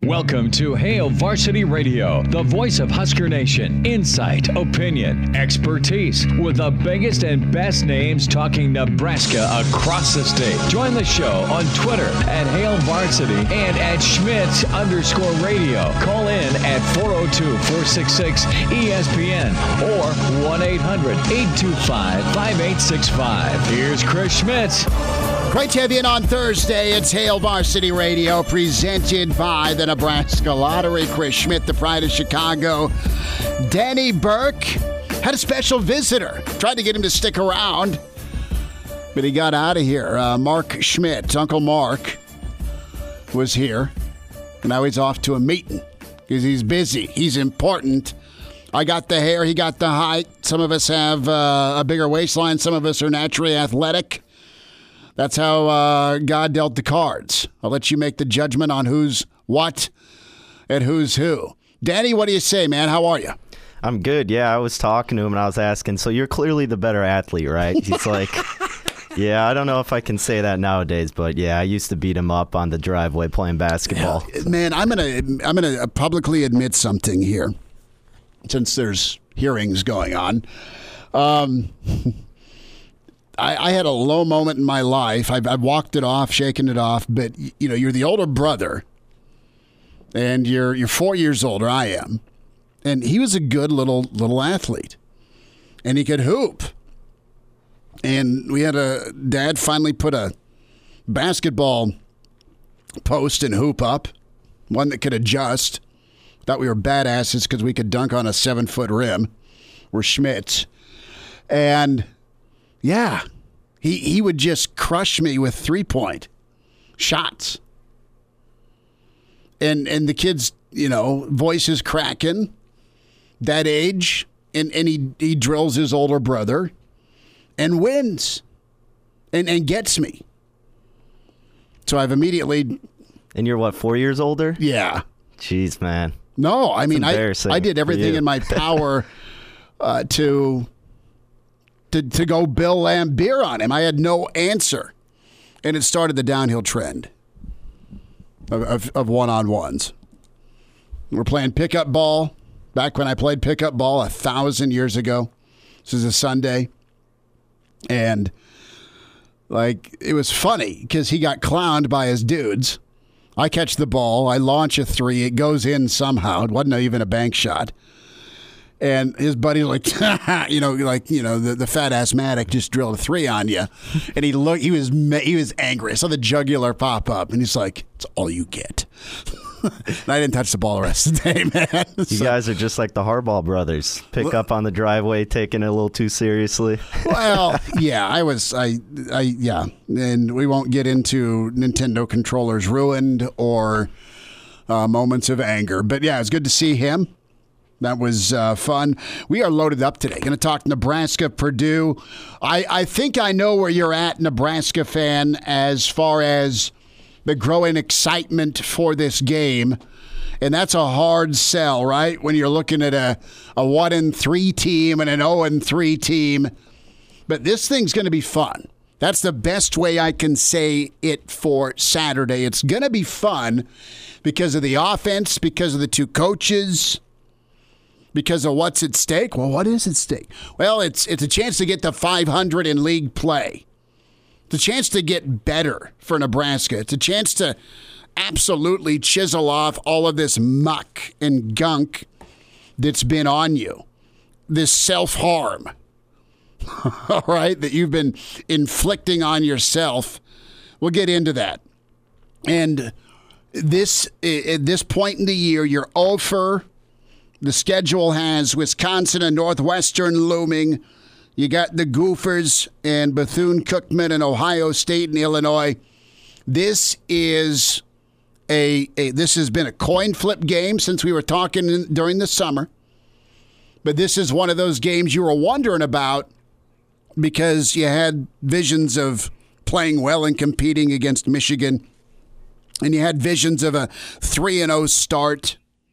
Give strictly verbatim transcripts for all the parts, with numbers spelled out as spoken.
Welcome to Hail Varsity Radio, the voice of Husker Nation. Insight, opinion, expertise, with the biggest and best names talking Nebraska across the state. Join the show on Twitter at Hail Varsity and at Schmitz underscore radio. Call in at four oh two, four six six, E S P N or one eight hundred, eight two five, five eight six five. Here's Chris Schmitz. Great to have you in on Thursday. It's Hail Varsity Radio, presented by the Nebraska Lottery. Chris Schmidt, the pride of Chicago. Danny Burke had a special visitor. Tried to get him to stick around, but he got out of here. Uh, Mark Schmidt, Uncle Mark, was here. And now he's off to a meeting because he's busy. He's important. I got the hair. He got the height. Some of us have uh, a bigger waistline. Some of us are naturally athletic. That's how uh, God dealt the cards. I'll let you make the judgment on who's what and who's who. Danny, what do you say, man? How are you? I'm good. Yeah, I was talking to him and I was asking, so you're clearly the better athlete, right? He's like, yeah, I don't know if I can say that nowadays, but yeah, I used to beat him up on the driveway playing basketball. Yeah, man, I'm gonna I'm gonna publicly admit something here, since there's hearings going on. Um. I, I had a low moment in my life. I've, I've walked it off, shaken it off. But, you know, you're the older brother, and you're you're four years older. I am. And he was a good little little athlete. And he could hoop. And we had a dad finally put a basketball post and hoop up, one that could adjust. Thought we were badasses because we could dunk on a seven-foot rim. We're Schmitz. And... yeah, he he would just crush me with three-point shots. And and the kids, you know, voices cracking, that age, and, and he, he drills his older brother and wins and, and gets me. So I've immediately... And you're, what, four years older? Yeah. Jeez, man. No, I That's mean, I, I did everything in my power uh, to... To, to go Bill Laimbeer on him. I had no answer. And it started the downhill trend of, of, of one-on-ones. We're playing pickup ball. Back when I played pickup ball a thousand years ago. This is a Sunday. And, like, it was funny because he got clowned by his dudes. I catch the ball. I launch a three. It goes in somehow. It wasn't even a bank shot. And his buddy's like, you know, like, you know, the, the fat asthmatic just drilled a three on you. And he looked, he was, he was angry. I saw the jugular pop up and he's like, it's all you get. And I didn't touch the ball the rest of the day, man. You so, guys are just like the Harbaugh brothers. Pick well, up on the driveway, taking it a little too seriously. Well, yeah, I was, I, I, yeah. And we won't get into Nintendo controllers ruined or uh, moments of anger. But yeah, it's good to see him. That was uh, fun. We are loaded up today. Going to talk Nebraska, Purdue. I, I think I know where you're at, Nebraska fan, as far as the growing excitement for this game. And that's a hard sell, right? When you're looking at a, a one and three team and an oh and three team. But this thing's going to be fun. That's the best way I can say it for Saturday. It's going to be fun because of the offense, because of the two coaches, because of what's at stake. Well, what is at stake? Well, it's it's a chance to get to five hundred in league play. It's a chance to get better for Nebraska. It's a chance to absolutely chisel off all of this muck and gunk that's been on you. This self-harm, all right, that you've been inflicting on yourself. We'll get into that. And this at this point in the year, you're oh for. The schedule has Wisconsin and Northwestern looming. You got the Gophers and Bethune-Cookman and Ohio State and Illinois. This is a, a this has been a coin flip game since we were talking in, during the summer. But this is one of those games you were wondering about because you had visions of playing well and competing against Michigan. And you had visions of a three and oh start.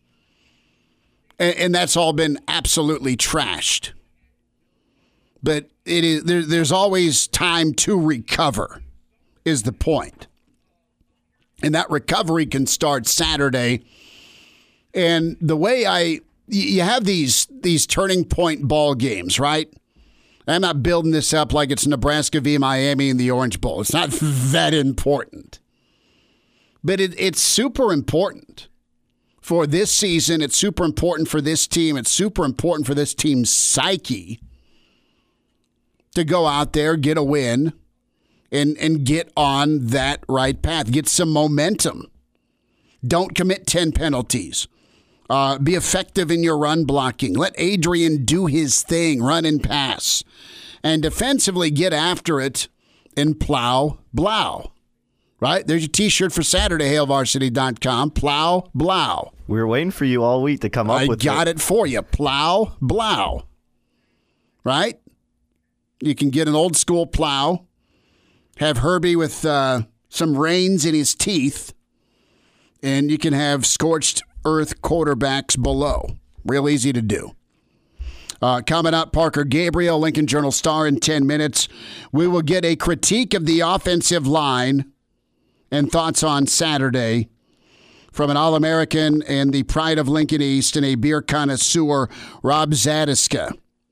And that's all been absolutely trashed. But it is there, there's always time to recover, is the point. And that recovery can start Saturday. And the way I, you have these these turning point ball games, right? I'm not building this up like it's Nebraska v. Miami in the Orange Bowl. It's not that important. But it, it's super important for this season. It's super important for this team. It's super important for this team's psyche to go out there, get a win, and, and get on that right path. Get some momentum. Don't commit ten penalties. Uh, be effective in your run blocking. Let Adrian do his thing, run and pass. And defensively get after it and plow, blow. Right? There's your T-shirt for Saturday, hail varsity dot com. Plow, blow. We were waiting for you all week to come up I with I got it. it for you. Plow, blow. Right? You can get an old school plow. Have Herbie with uh, some reins in his teeth. And you can have scorched earth quarterbacks below. Real easy to do. Uh, coming up, Parker Gabriel, Lincoln Journal-Star in ten minutes. We will get a critique of the offensive line and thoughts on Saturday from an All-American and the pride of Lincoln East and a beer connoisseur, Rob Zadiska.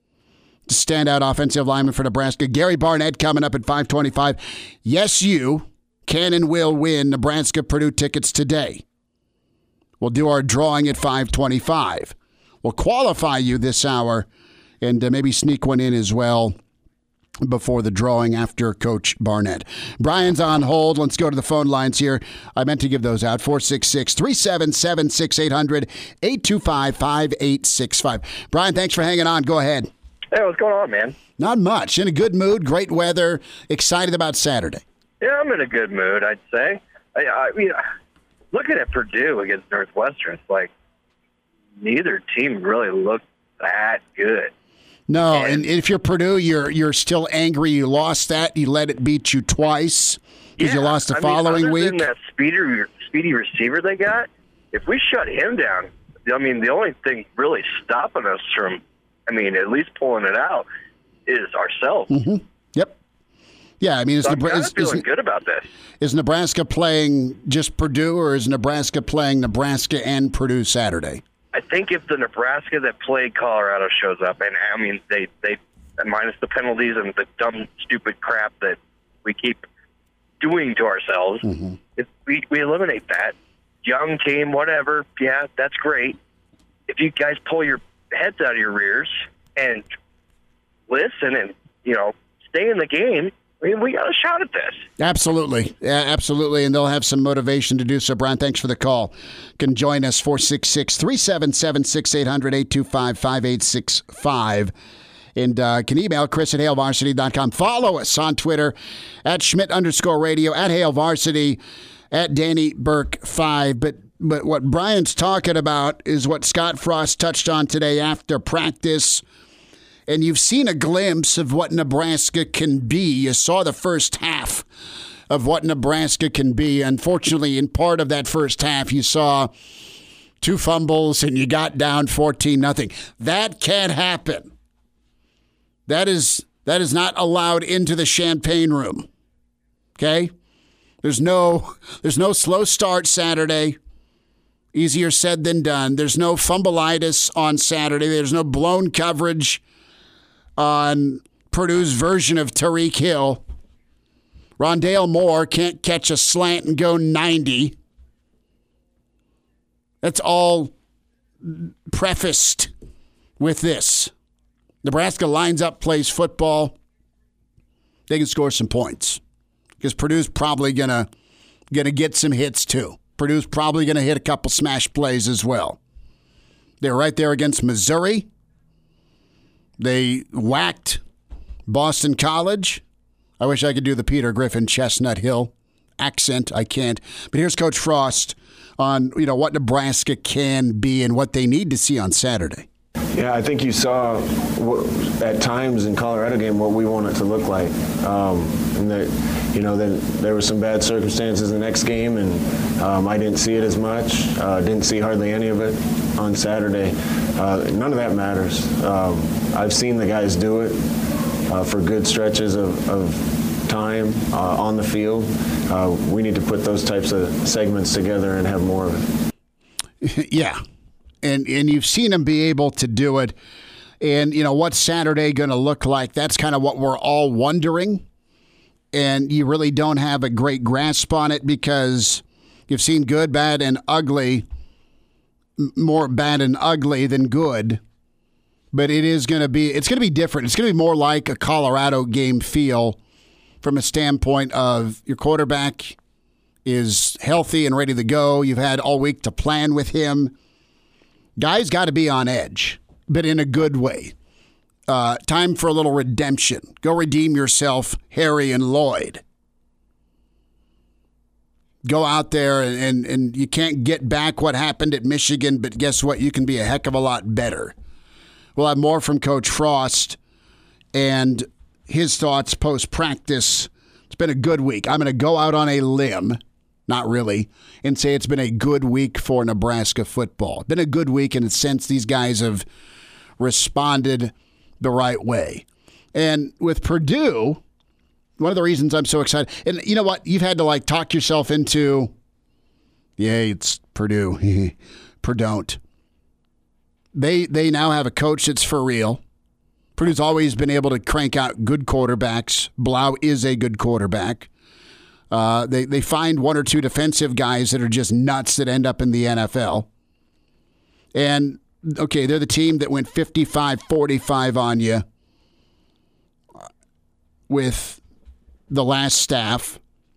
Standout offensive lineman for Nebraska. Gary Barnett coming up at five twenty-five. Yes, you can and will win Nebraska-Purdue tickets today. We'll do our drawing at five twenty-five. We'll qualify you this hour and uh, maybe sneak one in as well before the drawing after Coach Barnett. Brian's on hold. Let's go to the phone lines here. I meant to give those out. four six six, three seven seven, six eight zero zero, eight two five, five eight six five. Brian, thanks for hanging on. Go ahead. Hey, what's going on, man? Not much. In a good mood, great weather, excited about Saturday. Yeah, I'm in a good mood, I'd say. I, I mean, looking at Purdue against Northwestern, it's like neither team really looked that good. No, and, and if you're Purdue, you're you're still angry. You lost that. You let it beat you twice because yeah, you lost the I following mean, other week. than that speedy, speedy receiver they got, if we shut him down, I mean, the only thing really stopping us from, I mean, at least pulling it out is ourselves. Mm-hmm. Yep. Yeah, I mean, is, so I'm Nebra- kind is, of feeling is, good about this. Is Nebraska playing just Purdue, or is Nebraska playing Nebraska and Purdue Saturday? I think if the Nebraska that played Colorado shows up, and I mean, they, they minus the penalties and the dumb, stupid crap that we keep doing to ourselves, mm-hmm. if we, we eliminate that, young team, whatever, yeah, that's great. If you guys pull your heads out of your rears and listen and, you know, stay in the game, I mean, we got a shot at this. Absolutely. Yeah, absolutely. And they'll have some motivation to do so. Brian, thanks for the call. You can join us, four six six, three seven seven, six eight zero zero, eight two five, five eight six five. And uh, can email Chris at hail varsity dot com. Follow us on Twitter at Schmidt underscore radio, at Hail Varsity, at Danny Burke five. But, but what Brian's talking about is what Scott Frost touched on today after practice. And you've seen a glimpse of what Nebraska can be. You saw the first half of what Nebraska can be. Unfortunately, in part of that first half, you saw two fumbles and you got down fourteen nothing. That can't happen. That is that is not allowed into the champagne room. Okay? There's no there's no slow start Saturday. Easier said than done. There's no fumbleitis on Saturday. There's no blown coverage on Purdue's version of Tariq Hill. Rondale Moore can't catch a slant and go ninety. That's all prefaced with this. Nebraska lines up, plays football. They can score some points because Purdue's probably gonna gonna get some hits too. Purdue's probably gonna hit a couple smash plays as well. They're right there against Missouri. They whacked Boston College. I wish I could do the Peter Griffin Chestnut Hill accent. I can't. But here's Coach Frost on, you know, what Nebraska can be and what they need to see on Saturday. Yeah, I think you saw what, at times in Colorado game what we want it to look like. Um, and that, you know, then there were some bad circumstances in the next game, and um, I didn't see it as much. Uh, didn't see hardly any of it on Saturday. Uh, none of that matters. Um, I've seen the guys do it uh, for good stretches of, of time uh, on the field. Uh, we need to put those types of segments together and have more of it. Yeah, and and you've seen him be able to do it. And, you know, what's Saturday going to look like? That's kind of what we're all wondering. And you really don't have a great grasp on it because you've seen good, bad, and ugly, more bad and ugly than good. But it is going to be, it's going to be different. It's going to be more like a Colorado game feel from a standpoint of your quarterback is healthy and ready to go. You've had all week to plan with him. Guys got to be on edge, but in a good way. Uh, time for a little redemption. Go redeem yourself, Harry and Lloyd. Go out there, and, and, and you can't get back what happened at Michigan, but guess what? You can be a heck of a lot better. We'll have more from Coach Frost and his thoughts post-practice. It's been a good week. I'm going to go out on a limb, not really, and say it's been a good week for Nebraska football. Been a good week in the sense these guys have responded the right way. And with Purdue, one of the reasons I'm so excited, and you know what? You've had to like talk yourself into, yeah, it's Purdue. Purdue. They they now have a coach that's for real. Purdue's always been able to crank out good quarterbacks. Blau is a good quarterback. Uh, they, they find one or two defensive guys that are just nuts that end up in the N F L. And, okay, they're the team that went fifty-five forty-five on you with the last staff.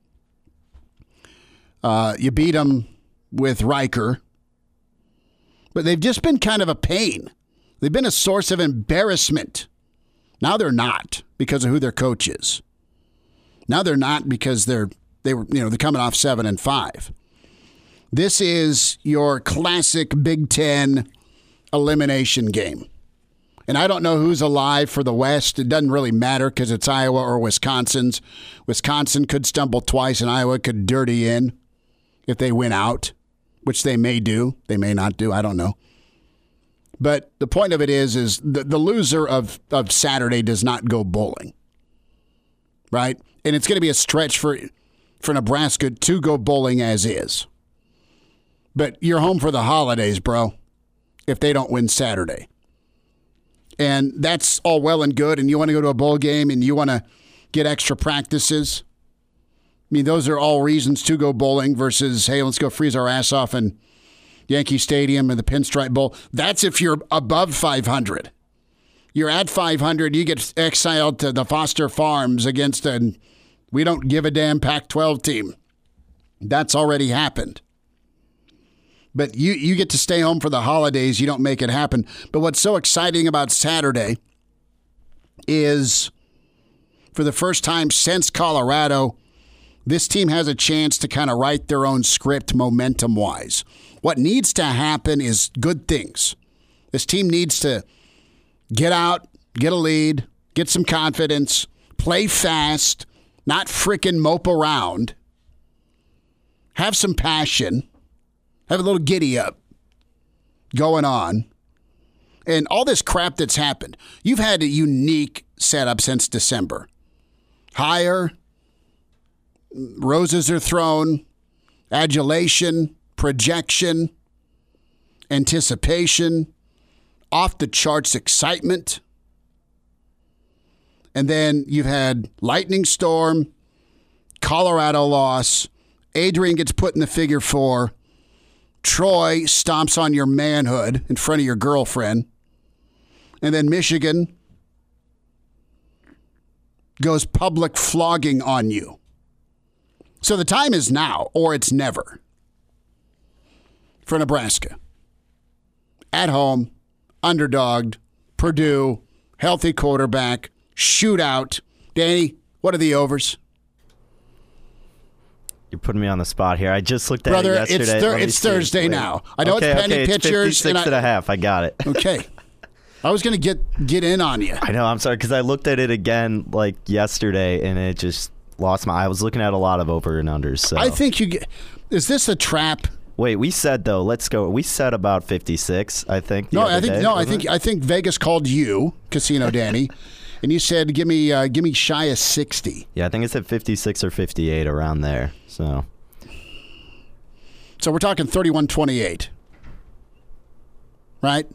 Uh, you beat them with Riker. But they've just been kind of a pain. They've been a source of embarrassment. Now they're not because of who their coach is. Now they're not because they're they were you know they're coming off seven and five. This is your classic Big Ten elimination game. And I don't know who's alive for the West. It doesn't really matter because it's Iowa or Wisconsin's. Wisconsin could stumble twice and Iowa could dirty in if they win out, which they may do. They may not do. I don't know. But the point of it is, is the, the loser of, of Saturday does not go bowling. Right? And it's going to be a stretch for for Nebraska to go bowling as is. But you're home for the holidays, bro, if they don't win Saturday. And that's all well and good, and you want to go to a bowl game and you want to get extra practices. I mean, those are all reasons to go bowling versus, hey, let's go freeze our ass off in Yankee Stadium and the Pinstripe Bowl. That's if you're above five hundred. You're at five hundred, you get exiled to the Foster Farms against a we don't give a damn Pac twelve team. That's already happened. But you, you get to stay home for the holidays. You don't make it happen. But what's so exciting about Saturday is for the first time since Colorado, this team has a chance to kind of write their own script momentum-wise. What needs to happen is good things. This team needs to get out, get a lead, get some confidence, play fast, not frickin' mope around, have some passion, have a little giddy up going on. And all this crap that's happened, you've had a unique setup since December. Hire, roses are thrown, adulation, projection, anticipation, off the charts excitement. And then you've had lightning storm, Colorado loss, Adrian gets put in the figure four, Troy stomps on your manhood in front of your girlfriend. And then Michigan goes public flogging on you. So the time is now, or it's never, for Nebraska. At home, underdogged, Purdue, healthy quarterback, shootout. Danny, what are the overs? You're putting me on the spot here. I just looked at Brother, it yesterday. it's, thir- it's Thursday Wait. now. I know okay, it's penny okay, it's pitchers. fifty-six and, and, I, and a half. I got it. Okay. I was going to get get in on you. I know. I'm sorry because I looked at it again like yesterday and it just lost my. I was looking at a lot of over and unders. So I think you get. Is this a trap? Wait, we said though. Let's go. We said about fifty-six. I think. the No, other I think day, no. I wasn't think it? I think Vegas called you, Casino Danny, And you said, give me uh, give me shy of sixty. Yeah, I think it's at fifty-six or fifty-eight around there. So, so we're talking thirty-one twenty-eight, right?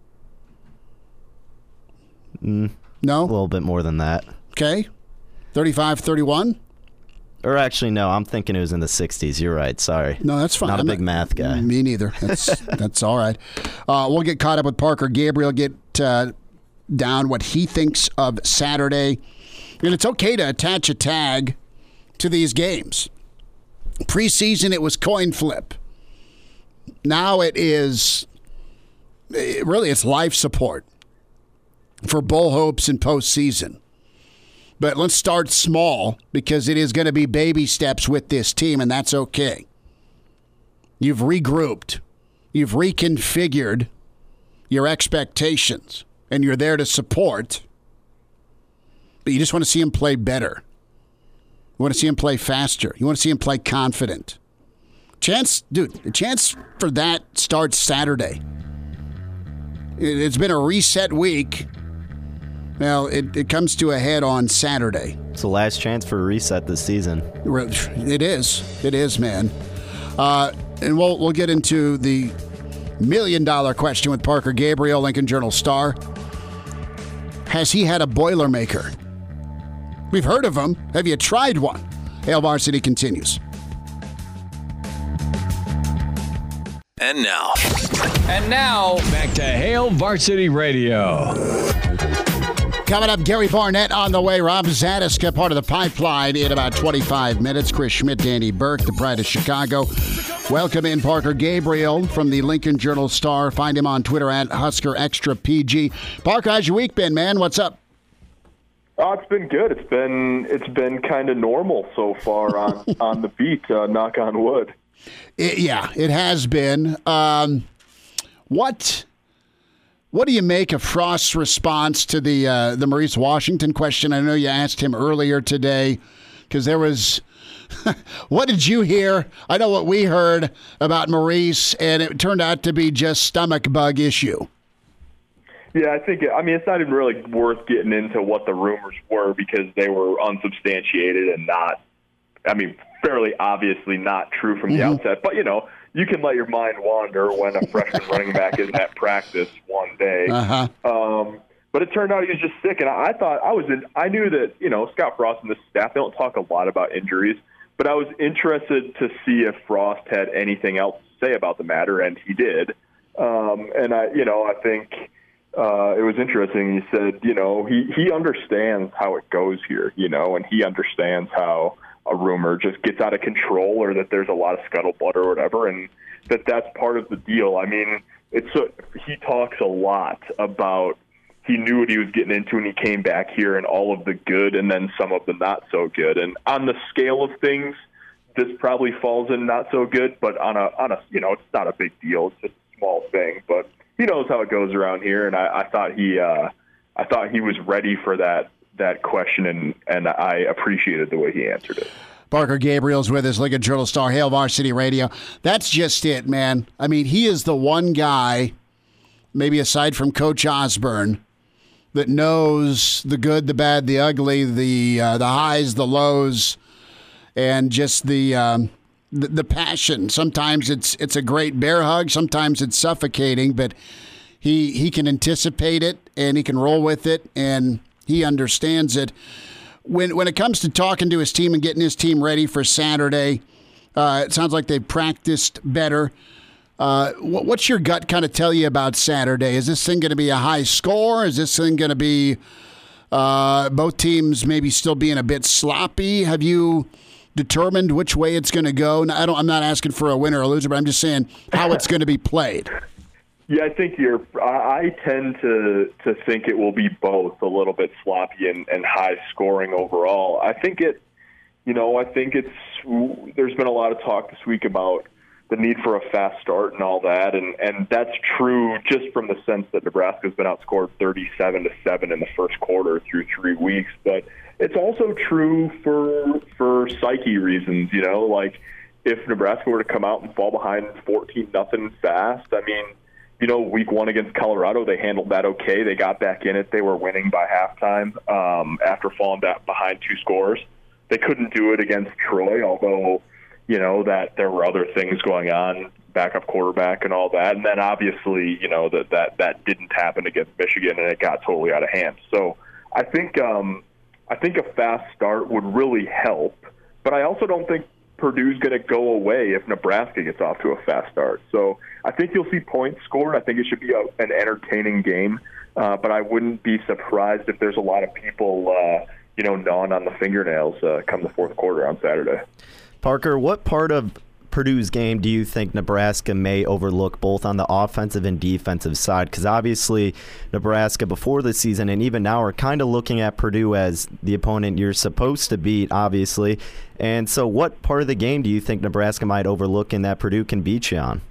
Mm, no? A little bit more than that. Okay. thirty-five thirty-one? Or actually, no, I'm thinking it was in the sixties. You're right. Sorry. No, that's fine. Not a I'm big math guy. Me neither. That's that's all right. Uh, we'll get caught up with Parker Gabriel, get uh, down what he thinks of Saturday. And it's okay to attach a tag to these games. Preseason, it was coin flip. Now it is, it really, it's life support for Bull hopes in postseason. But let's start small because it is going to be baby steps with this team, and that's okay. You've regrouped. You've reconfigured your expectations, and you're there to support. But you just want to see him play better. You want to see him play faster. You want to see him play confident. Chance, dude, the chance for that starts Saturday. It's been a reset week. Well, it, it comes to a head on Saturday. It's the last chance for a reset this season. It is. It is, man. Uh, and we'll we'll get into the million dollar question with Parker Gabriel, Lincoln Journal Star. Has he had a Boilermaker? We've heard of them. Have you tried one? Hail Varsity continues. And now. And now, back to Hail Varsity Radio. Coming up, Gary Barnett on the way. Rob Zadiska, part of the pipeline in about twenty-five minutes. Chris Schmidt, Danny Burke, the pride of Chicago. Welcome in Parker Gabriel from the Lincoln Journal Star. Find him on Twitter at Husker Extra P G. Parker, how's your week been, man? What's up? Oh, it's been good. It's been it's been kind of normal so far on, on the beat, uh, knock on wood. It, yeah, it has been. Um, what... What do you make of Frost's response to the uh, the Maurice Washington question? I know you asked him earlier today because there was – what did you hear? I know what we heard about Maurice, and it turned out to be just stomach bug issue. Yeah, I think – I mean, it's not even really worth getting into what the rumors were because they were unsubstantiated and not – I mean, fairly obviously not true from the mm-hmm. outset. But, you know – you can let your mind wander when a freshman running back isn't at practice one day. Uh-huh. Um, but it turned out he was just sick, and I thought I was in. I knew that you know Scott Frost and the staff they don't talk a lot about injuries, but I was interested to see if Frost had anything else to say about the matter, and he did. Um, and I, you know, I think uh, it was interesting. He said, you know, he he understands how it goes here, you know, and he understands how a rumor just gets out of control or that there's a lot of scuttlebutt or whatever, and that that's part of the deal. I mean, it's a, he talks a lot about he knew what he was getting into when he came back here and all of the good and then some of the not so good. And on the scale of things, this probably falls in not so good, but on a, on a you know, it's not a big deal. It's just a small thing, but he knows how it goes around here, and I, I thought he uh, I thought he was ready for that that question, and, and I appreciated the way he answered it. Parker Gabriel's with us, Lincoln Journal Star, Hail Varsity Radio. That's just it, man. I mean, he is the one guy, maybe aside from Coach Osborne, that knows the good, the bad, the ugly, the uh, the highs, the lows, and just the, um, the the passion. Sometimes it's it's a great bear hug. Sometimes it's suffocating, but he he can anticipate it and he can roll with it, and he understands it. When when it comes to talking to his team and getting his team ready for Saturday, uh, it sounds like they practiced better. Uh, what, what's your gut kind of tell you about Saturday? Is this thing going to be a high score? Is this thing going to be uh, both teams maybe still being a bit sloppy? Have you determined which way it's going to go? Now, I don't, I'm not asking for a winner or loser, but I'm just saying how it's going to be played. Yeah, I think you're. I tend to to think it will be both, a little bit sloppy and, and high scoring overall. I think it, you know, I think it's. There's been a lot of talk this week about the need for a fast start and all that, and, and that's true just from the sense that Nebraska's been outscored thirty-seven to seven in the first quarter through three weeks. But it's also true for for psyche reasons, you know, like if Nebraska were to come out and fall behind fourteen nothing fast, I mean. you know, week one against Colorado, they handled that okay. They got back in it. They were winning by halftime um, after falling back behind two scores. They couldn't do it against Troy, although, you know, that there were other things going on, backup quarterback and all that. And then obviously, you know, that, that, that didn't happen against Michigan, and it got totally out of hand. So I think um, I think a fast start would really help, but I also don't think Purdue's going to go away if Nebraska gets off to a fast start. So I think you'll see points scored. I think it should be a, an entertaining game, uh, but I wouldn't be surprised if there's a lot of people, uh, you know, gnawing on the fingernails uh, come the fourth quarter on Saturday. Parker, what part of Purdue's game do you think Nebraska may overlook both on the offensive and defensive side? Because obviously Nebraska before the season and even now are kind of looking at Purdue as the opponent you're supposed to beat, obviously. And so what part of the game do you think Nebraska might overlook and that Purdue can beat you on?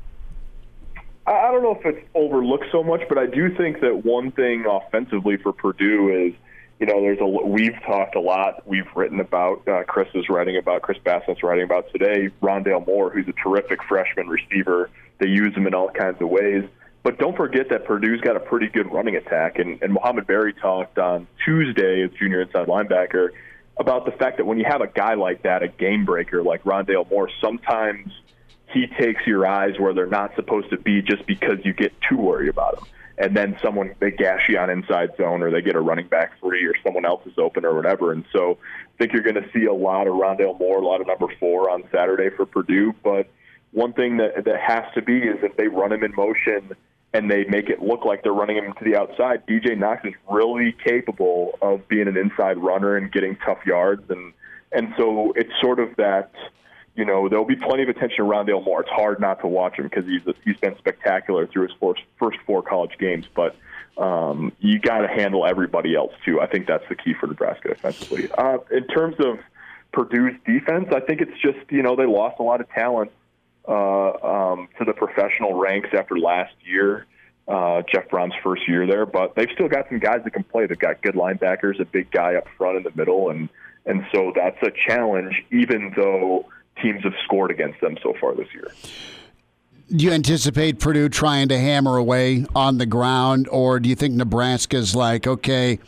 I don't know if it's overlooked so much, but I do think that one thing offensively for Purdue is, you know, there's a we've talked a lot. We've written about. Uh, Chris is writing about. Chris Bassett's writing about today. Rondale Moore, who's a terrific freshman receiver. They use him in all kinds of ways. But don't forget that Purdue's got a pretty good running attack. And, and Mohamed Berry talked on Tuesday, as junior inside linebacker, about the fact that when you have a guy like that, a game breaker like Rondale Moore, sometimes he takes your eyes where they're not supposed to be just because you get too worried about him. And then someone, they gash you on inside zone, or they get a running back free, or someone else is open or whatever. And so I think you're going to see a lot of Rondale Moore, a lot of number four on Saturday for Purdue. But one thing that, that has to be is if they run him in motion and they make it look like they're running him to the outside, D J Knox is really capable of being an inside runner and getting tough yards. And, and so it's sort of that, you know, there'll be plenty of attention around Rondale Moore. It's hard not to watch him because he's he's been spectacular through his first, first four college games. But um, you got to handle everybody else too. I think that's the key for Nebraska defensively. Uh, in terms of Purdue's defense, I think it's just, you know, they lost a lot of talent uh, um, to the professional ranks after last year, uh, Jeff Brom's first year there. But they've still got some guys that can play. They've got good linebackers, a big guy up front in the middle, and and so that's a challenge, even though teams have scored against them so far this year. Do you anticipate Purdue trying to hammer away on the ground, or do you think Nebraska's like, okay,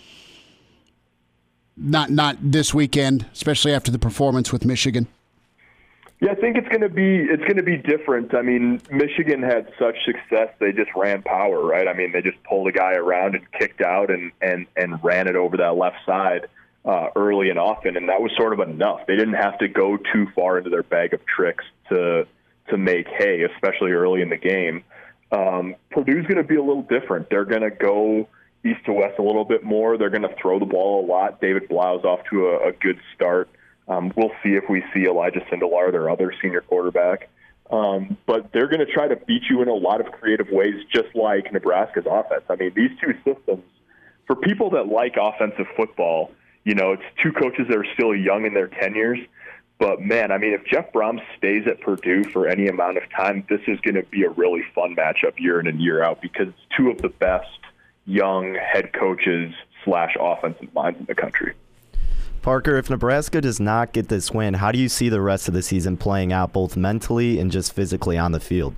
not not this weekend, especially after the performance with Michigan? Yeah, I think it's going to be it's going to be different. I mean, Michigan had such success; they just ran power, right? I mean, they just pulled a guy around and kicked out and and and ran it over that left side Uh, early and often, and that was sort of enough. They didn't have to go too far into their bag of tricks to to make hay, especially early in the game. Um, Purdue's going to be a little different. They're going to go east to west a little bit more. They're going to throw the ball a lot. David Blau's off to a, a good start. Um, we'll see if we see Elijah Sindelar, their other senior quarterback. Um, but they're going to try to beat you in a lot of creative ways, just like Nebraska's offense. I mean, these two systems, for people that like offensive football, you know, it's two coaches that are still young in their tenures. But, man, I mean, if Jeff Brom stays at Purdue for any amount of time, this is going to be a really fun matchup year in and year out because it's two of the best young head coaches slash offensive minds in the country. Parker, if Nebraska does not get this win, how do you see the rest of the season playing out both mentally and just physically on the field?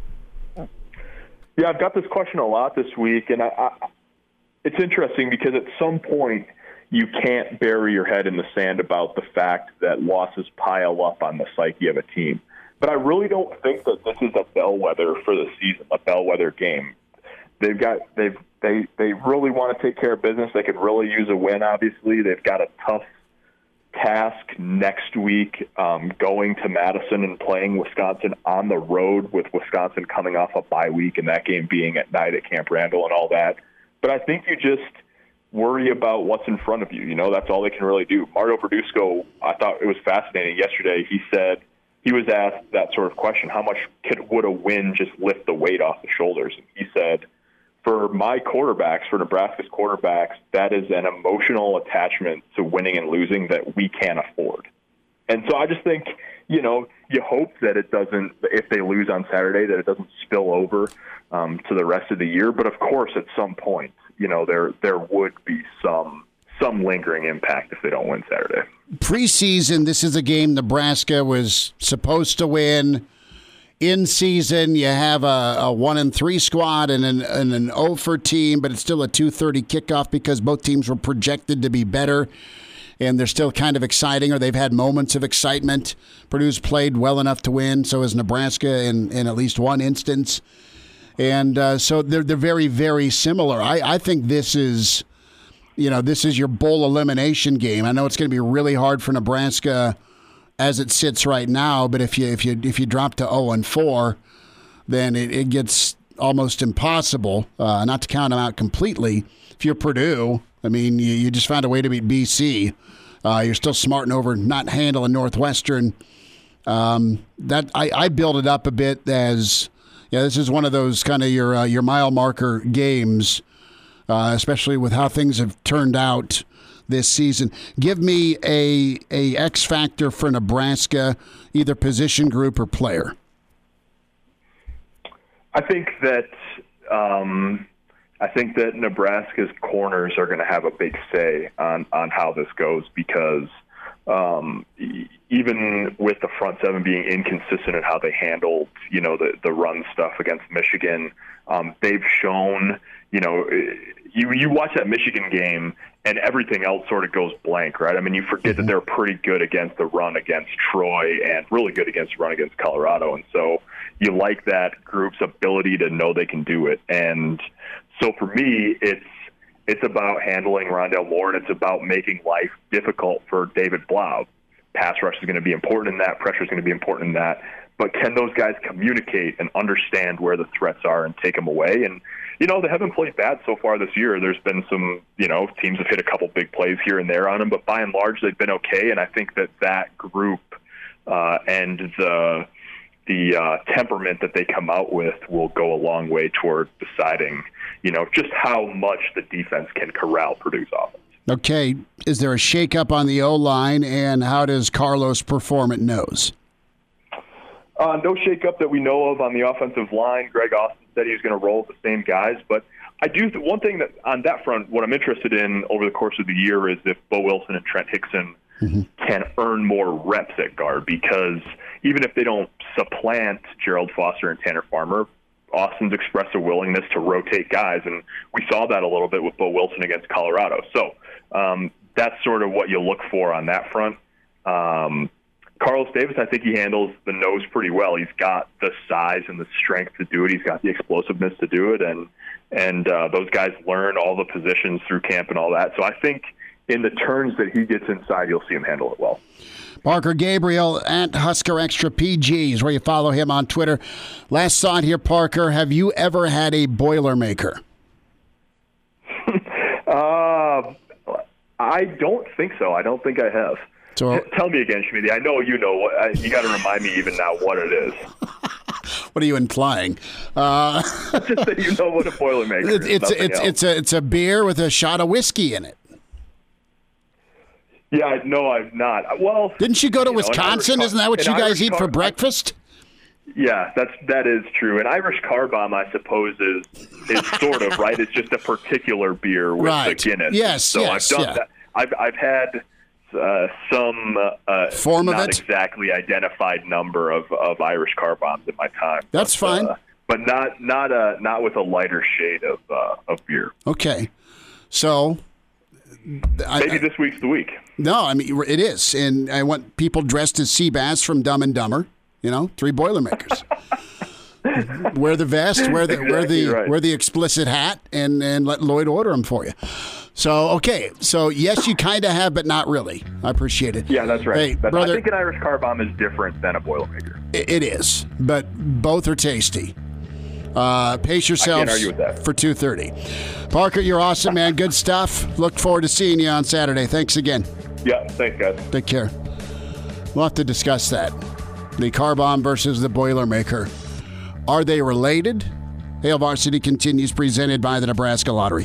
Yeah, I've got this question a lot this week, and I, I, it's interesting because at some point – you can't bury your head in the sand about the fact that losses pile up on the psyche of a team. But I really don't think that this is a bellwether for the season, a bellwether game. They've got they've they they really want to take care of business. They could really use a win. Obviously, they've got a tough task next week, um, going to Madison and playing Wisconsin on the road, with Wisconsin coming off a bye week and that game being at night at Camp Randall and all that. But I think you just worry about what's in front of you. You know, that's all they can really do. Mario Verduzco, I thought it was fascinating yesterday. He said, he was asked that sort of question, how much could, would a win just lift the weight off the shoulders? And he said, for my quarterbacks, for Nebraska's quarterbacks, that is an emotional attachment to winning and losing that we can't afford. And so I just think, you know, you hope that it doesn't, if they lose on Saturday, that it doesn't spill over um, to the rest of the year. But of course, at some point, you know, there there would be some some lingering impact if they don't win Saturday. Preseason, this is a game Nebraska was supposed to win. in season, you have a, a one and three squad and an, and an oh for team, but it's still a two thirty kickoff because both teams were projected to be better, and they're still kind of exciting, or they've had moments of excitement. Purdue's played well enough to win, so has Nebraska in, in at least one instance. And uh, so they're they're very, very similar. I, I think this is, you know, this is your bowl elimination game. I know it's going to be really hard for Nebraska as it sits right now, but if you if you if you drop to oh and four, then it, it gets almost impossible. Uh, not to count them out completely. If you're Purdue, I mean, you, you just found a way to beat B C. Uh, you're still smarting over not handling Northwestern. Um, that I, I build it up a bit as, yeah, this is one of those kind of your uh, your mile marker games, uh, especially with how things have turned out this season. Give me a a X factor for Nebraska, either position group or player. I think that um, I think that Nebraska's corners are going to have a big say on, on how this goes, because um, even with the front seven being inconsistent in how they handled, you know, the, the run stuff against Michigan, um, they've shown, you know, you you watch that Michigan game and everything else sort of goes blank, right? I mean, you forget that they're pretty good against the run against Troy and really good against the run against Colorado. And so you like that group's ability to know they can do it. And so for me, it's it's about handling Rondale Moore, and it's about making life difficult for David Blau. Pass rush is going to be important in that. Pressure is going to be important in that. But can those guys communicate and understand where the threats are and take them away? And, you know, they haven't played bad so far this year. There's been some, you know, teams have hit a couple big plays here and there on them, but by and large, they've been okay. And I think that that group uh, and the the uh, temperament that they come out with will go a long way toward deciding, you know, just how much the defense can corral Purdue's offense. Okay, is there a shakeup on the O-line, and how does Carlos perform at nose? Uh, no shakeup that we know of on the offensive line. Greg Austin said he was going to roll with the same guys, but I do th- one thing that on that front, what I'm interested in over the course of the year is if Bo Wilson and Trent Hickson mm-hmm. can earn more reps at guard, because even if they don't supplant Gerald Foster and Tanner Farmer, Austin's expressed a willingness to rotate guys, and we saw that a little bit with Bo Wilson against Colorado. So um, that's sort of what you look for on that front. Um, Carlos Davis, I think he handles the nose pretty well. He's got the size and the strength to do it. He's got the explosiveness to do it, and and uh, those guys learn all the positions through camp and all that. So I think in the turns that he gets inside, you'll see him handle it well. Parker Gabriel at Husker Extra P G is where you follow him on Twitter. Last thought here, Parker. Have you ever had a Boilermaker? uh, I don't think so. I don't think I have. So, T- tell me again, Schmitty. I know you know. What, I, you got to remind me even now what it is. What are you implying? Uh, Just that you know what a Boilermaker is. It's it's else. it's a it's a beer with a shot of whiskey in it. Yeah, no, I've not. Well, didn't you go to you Wisconsin? Know, Isn't that what you guys Irish eat car- for breakfast? Yeah, that's that is true. An Irish car bomb, I suppose, is is sort of right. It's just a particular beer with right. the Guinness. Yes, so yes, I've done yeah. that. I've I've had uh, some uh, form of not it? exactly identified number of, of Irish car bombs in my time. That's but, fine, uh, but not not uh, not with a lighter shade of uh, of beer. Okay, so. I, Maybe this week's the week. No, I mean, it is. And I want people dressed as sea bass from Dumb and Dumber. You know, three Boilermakers. Wear the vest, wear the exactly wear the right. wear the explicit hat, and, and let Lloyd order them for you. So, okay. So, yes, you kind of have, but not really. I appreciate it. Yeah, that's right. Hey, that's, brother, I think an Irish car bomb is different than a Boilermaker. It, it is, but both are tasty. Uh, pace yourselves for two thirty. Parker, you're awesome, man. Good stuff. Look forward to seeing you on Saturday. Thanks again. Yeah, thanks, guys. Take care. We'll have to discuss that. The car bomb versus the Boilermaker. Are they related? Hail Varsity continues, presented by the Nebraska Lottery.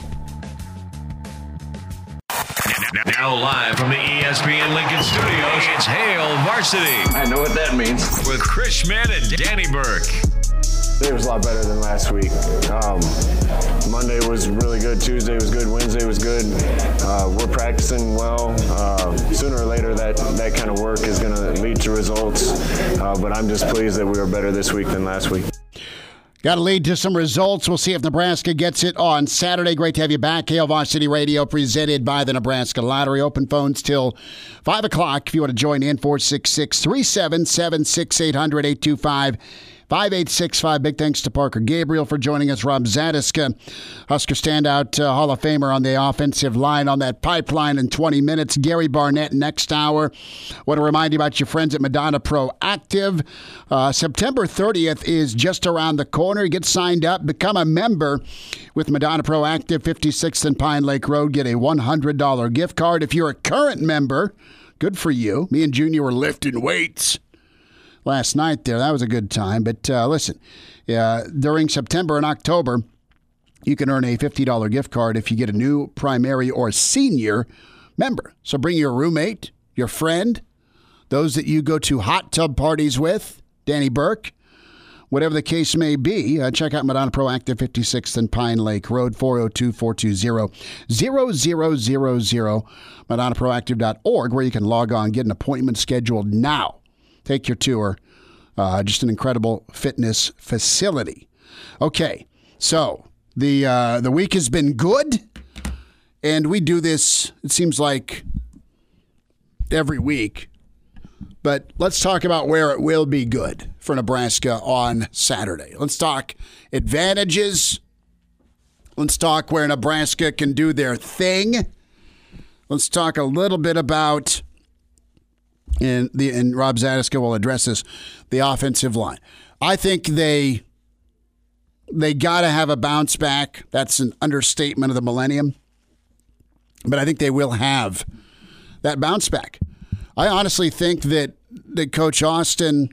Now live from the E S P N Lincoln Studios, it's Hail Varsity. I know what that means. With Chris Schmidt and Danny Burke. Today was a lot better than last week. Um, Monday was really good. Tuesday was good. Wednesday was good. Uh, we're practicing well. Uh, sooner or later, that, that kind of work is going to lead to results. Uh, but I'm just pleased that we were better this week than last week. Got to lead to some results. We'll see if Nebraska gets it on Saturday. Great to have you back. Hail Varsity Radio, presented by the Nebraska Lottery. Open phones till five o'clock. If you want to join in, four six six, three seven seven, six eight hundred, eight two five, five eight six five. Big thanks to Parker Gabriel for joining us. Rob Zadiska, Husker standout uh, Hall of Famer on the offensive line on that pipeline in twenty minutes. Gary Barnett next hour. Want to remind you about your friends at Madonna Proactive. Uh, September thirtieth is just around the corner. Get signed up. Become a member with Madonna Proactive, fifty-sixth and Pine Lake Road. Get a one hundred dollars gift card. If you're a current member, good for you. Me and Junior were lifting weights last night there. That was a good time. But uh, listen, uh, during September and October, you can earn a fifty dollars gift card if you get a new primary or senior member. So bring your roommate, your friend, those that you go to hot tub parties with, Danny Burke, whatever the case may be. Uh, check out Madonna Proactive, fifty-sixth and Pine Lake Road, four oh two, four two zero, zero zero zero zero, madonna proactive dot org, where you can log on, get an appointment scheduled now. Take your tour. Uh, just an incredible fitness facility. Okay, so the uh, the week has been good, and we do this, it seems like, every week. But let's talk about where it will be good for Nebraska on Saturday. Let's talk advantages. Let's talk where Nebraska can do their thing. Let's talk a little bit about, and the and Rob Zadiska will address this, the offensive line. I think they they got to have a bounce back. That's an understatement of the millennium. But I think they will have that bounce back. I honestly think that, that Coach Austin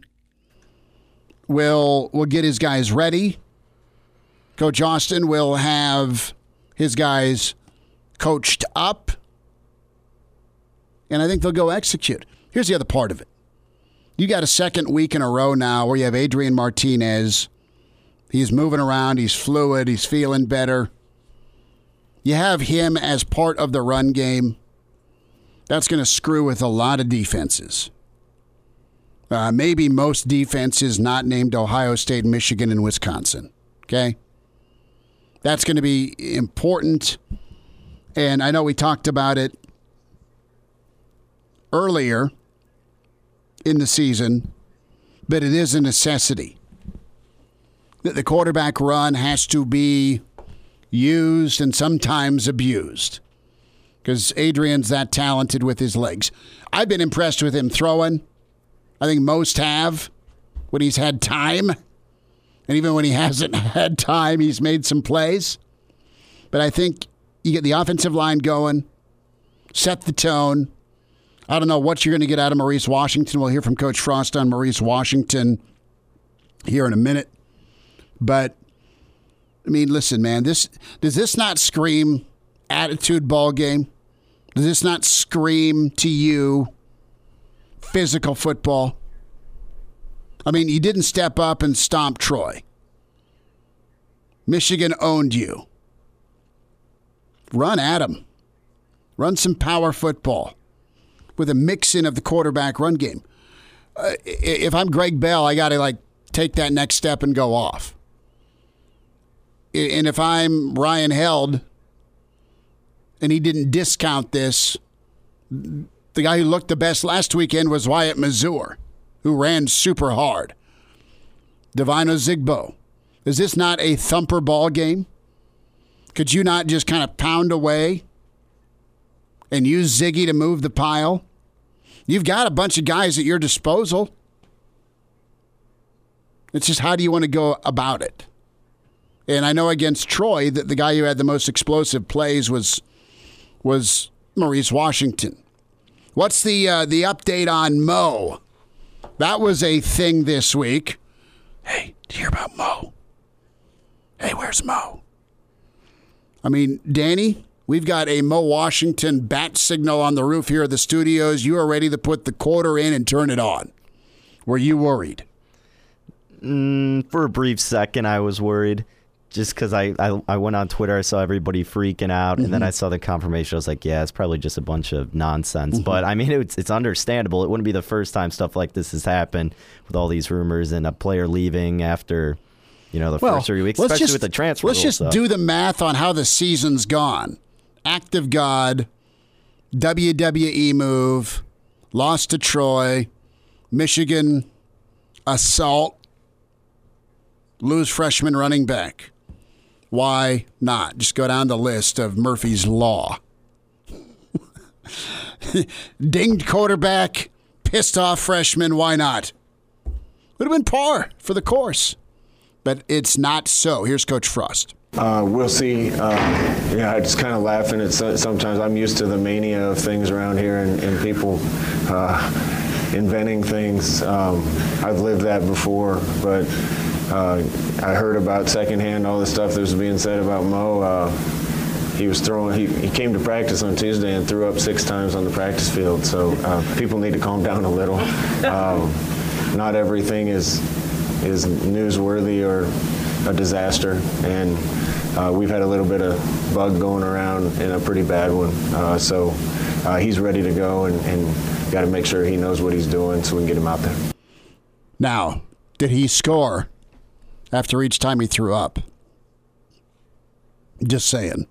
will will get his guys ready. Coach Austin will have his guys coached up. And I think they'll go execute. Here's the other part of it. You got a second week in a row now where you have Adrian Martinez. He's moving around. He's fluid. He's feeling better. You have him as part of the run game. That's going to screw with a lot of defenses. Uh, maybe most defenses not named Ohio State, Michigan, and Wisconsin. Okay? That's going to be important. And I know we talked about it earlier in the season, but it is a necessity that the quarterback run has to be used and sometimes abused, because Adrian's that talented with his legs. I've been impressed with him throwing. I think most have when he's had time. And even when he hasn't had time, he's made some plays. But I think you get the offensive line going, set the tone. I don't know what you're going to get out of Maurice Washington. We'll hear from Coach Frost on Maurice Washington here in a minute. But, I mean, listen, man, this does this not scream attitude ball game? Does this not scream to you physical football? I mean, you didn't step up and stomp Troy. Michigan owned you. Run at them. Run some power football with a mix-in of the quarterback run game. Uh, if I'm Greg Bell, I got to, like, take that next step and go off. And if I'm Ryan Held, and he didn't discount this, the guy who looked the best last weekend was Wyatt Mazur, who ran super hard. Devine Ozigbo. Is this not a thumper ball game? Could you not just kind of pound away and use Ziggy to move the pile? You've got a bunch of guys at your disposal. It's just, how do you want to go about it? And I know against Troy that the guy who had the most explosive plays was was Maurice Washington. What's the uh, the update on Mo? That was a thing this week. Hey, did you hear about Mo? Hey, where's Mo? I mean, Danny, we've got a Mo Washington bat signal on the roof here at the studios. You are ready to put the quarter in and turn it on. Were you worried? Mm, for a brief second, I was worried. Just because I, I, I went on Twitter, I saw everybody freaking out, and mm-hmm. then I saw the confirmation. I was like, yeah, it's probably just a bunch of nonsense. Mm-hmm. But, I mean, it's, it's understandable. It wouldn't be the first time stuff like this has happened with all these rumors and a player leaving after, you know, the well, first three weeks, especially just, with the transfer Let's rule just stuff. do the math on how the season's gone. Act of God, W W E move, lost to Troy, Michigan, assault, lose freshman running back. Why not? Just go down the list of Murphy's Law. Dinged quarterback, pissed off freshman, why not? Would have been par for the course. But it's not so. Here's Coach Frost. Uh, we'll see. Uh, yeah, I just kind of laughing at sometimes. I'm used to the mania of things around here and, and people uh, inventing things. Um, I've lived that before, but uh, I heard about secondhand all the stuff that was being said about Mo. Uh, he was throwing. He, he came to practice on Tuesday and threw up six times on the practice field. So uh, people need to calm down a little. Um, not everything is is newsworthy or a disaster, and uh, we've had a little bit of bug going around and a pretty bad one. Uh, so uh, he's ready to go, and, and got to make sure he knows what he's doing so we can get him out there. Now, did he score after each time he threw up? Just saying.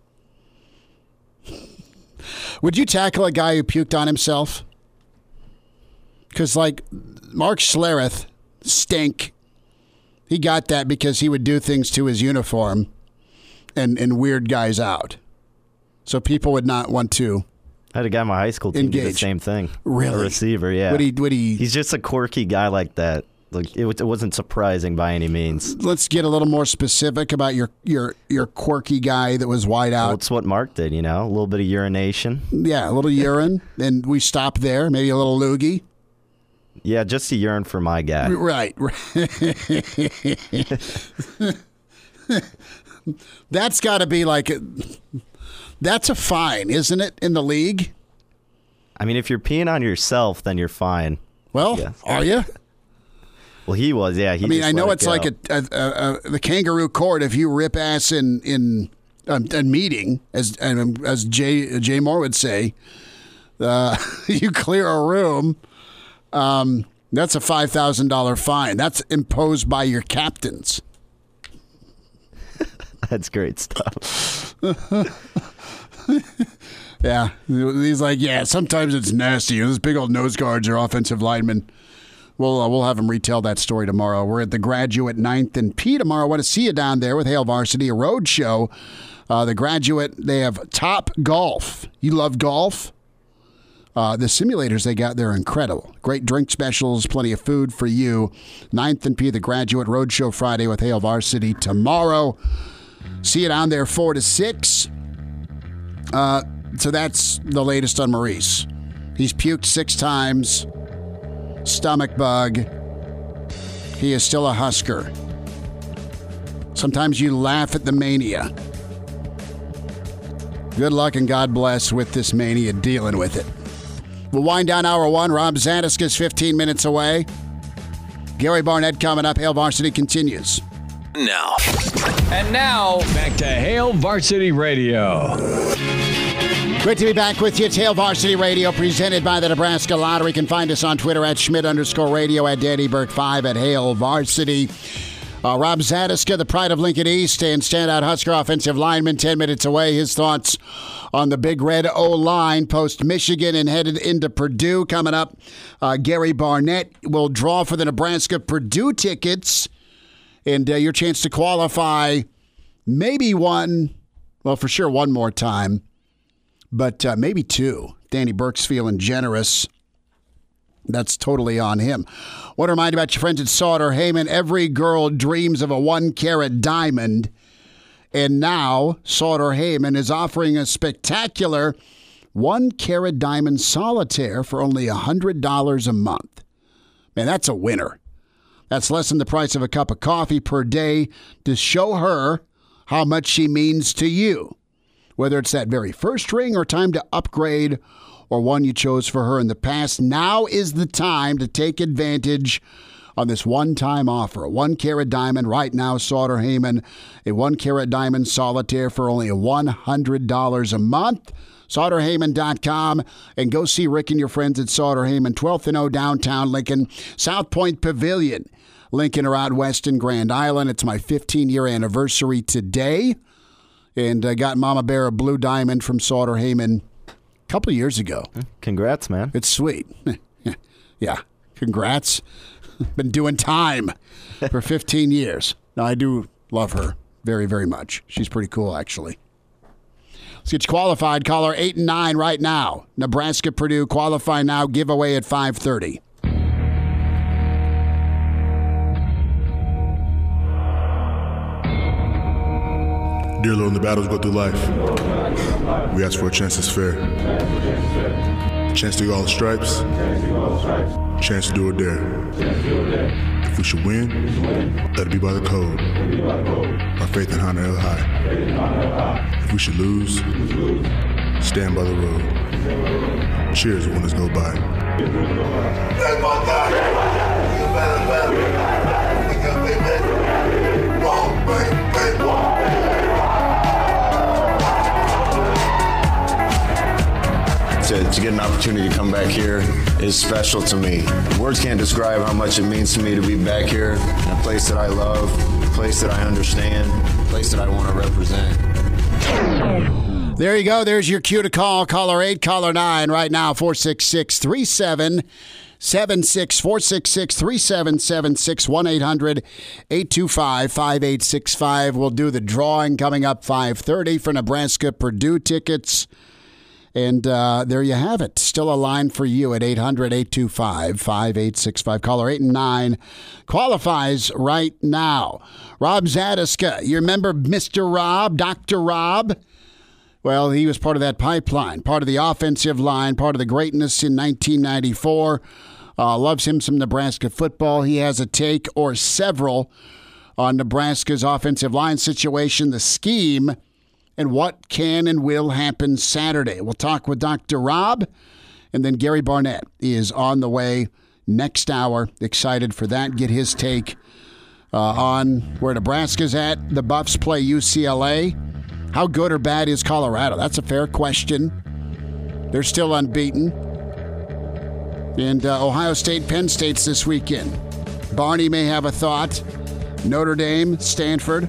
Would you tackle a guy who puked on himself? Because, like, Mark Schlereth stink. He got that because he would do things to his uniform and, and weird guys out. So people would not want to I had a guy in my high school team do the same thing. Really? A receiver, yeah. Would he, would he, He's just a quirky guy like that. Like it, it wasn't surprising by any means. Let's get a little more specific about your, your, your quirky guy that was wide out. Well, it's what Mark did, you know, a little bit of urination. Yeah, a little urine, and we stop there. Maybe a little loogie. Yeah, just a urine for my guy. Right. That's got to be like, a, that's a fine, isn't it, in the league? I mean, if you're peeing on yourself, then you're fine. Well, yes. Are you? Well, he was, yeah. He I mean, just I know let it's it like a, a, a, a the kangaroo court if you rip ass in in um, a meeting, as as Jay Jay Moore would say. Uh, you clear a room. Um, that's a five thousand dollar fine. That's imposed by your captains. That's great stuff. Yeah, he's like, yeah. Sometimes it's nasty. Those big old nose guards are offensive linemen. We'll, uh, we'll have him retell that story tomorrow. We're at the Graduate ninth and P tomorrow. I want to see you down there with Hail Varsity, a road show. Uh, the Graduate, they have Top Golf. You love golf? Uh, the simulators they got there are incredible. Great drink specials, plenty of food for you. ninth and P, the Graduate Road Show Friday with Hail Varsity tomorrow. See you down there four to six. Uh, so that's the latest on Maurice. He's puked six times. Stomach bug. He is still a Husker. Sometimes you laugh at the mania. Good luck and God bless with this mania, dealing with it. We'll wind down hour one. Rob Zatechka's fifteen minutes away. Gary Barnett coming up. Hail Varsity continues. Now. And now, back to Hail Varsity Radio. Great to be back with you. It's Hail Varsity Radio, presented by the Nebraska Lottery. You can find us on Twitter at Schmidt underscore radio, at Danny Burke five, at Hail Varsity. Uh, Rob Zatechka, the pride of Lincoln East, and standout Husker offensive lineman, ten minutes away. His thoughts on the Big Red O-line post-Michigan and headed into Purdue. Coming up, uh, Gary Barnett will draw for the Nebraska-Purdue tickets, and uh, your chance to qualify maybe one, well, for sure one more time, but uh, maybe two. Danny Burke's feeling generous. That's totally on him. Want to remind you about your friends at Sauter Heyman. Every girl dreams of a one-carat diamond. And now Sauter Heyman is offering a spectacular one-carat diamond solitaire for only one hundred dollars a month. Man, that's a winner. That's less than the price of a cup of coffee per day to show her how much she means to you. Whether it's that very first ring or time to upgrade or one you chose for her in the past, now is the time to take advantage on this one-time offer. A one-carat diamond right now, Sauter Heyman. A one-carat diamond solitaire for only one hundred dollars a month. Sauter Heyman dot com, and go see Rick and your friends at Sauter Heyman, twelfth and O downtown Lincoln, South Point Pavilion, Lincoln or out west in Grand Island. It's my fifteen-year anniversary today, and I got Mama Bear a blue diamond from Sauter Heyman a couple of years ago. Congrats, man. It's sweet. Yeah, congrats. Been doing time for fifteen years. Now, I do love her very, very much. She's pretty cool, actually. Let's get you qualified. Caller eight and nine right now. Nebraska, Purdue, qualify now, giveaway at five thirty. Dear Lord, in the battles go through life, we ask for a chance that's fair. Chance to go all the stripes. Chance to do or dare. If we should win, let it be by the code. Our faith in Hana El High. If we should lose, stand by the road. Cheers when winners go by. To, to get an opportunity to come back here is special to me. Words can't describe how much it means to me to be back here in a place that I love, a place that I understand, a place that I want to represent. There you go. There's your cue to call. Caller eight, caller nine right now, four six six, three seven seven six, four six six, three seven seven six, one eight hundred, eight two five, five eight six five. We'll do the drawing coming up five thirty for Nebraska Purdue tickets. And uh, there you have it. Still a line for you at eight hundred, eight two five, five eight six five. Caller eight and nine qualifies right now. Rob Zatechka. You remember Mister Rob, Doctor Rob? Well, he was part of that pipeline, part of the offensive line, part of the greatness in nineteen ninety-four. Uh, loves him some Nebraska football. He has a take or several on Nebraska's offensive line situation, the scheme, and what can and will happen Saturday. We'll talk with Doctor Rob, and then Gary Barnett is on the way next hour. Excited for that. Get his take uh, on where Nebraska's at. The Buffs play U C L A. How good or bad is Colorado? That's a fair question. They're still unbeaten. And uh, Ohio State, Penn State's this weekend. Barney may have a thought. Notre Dame, Stanford.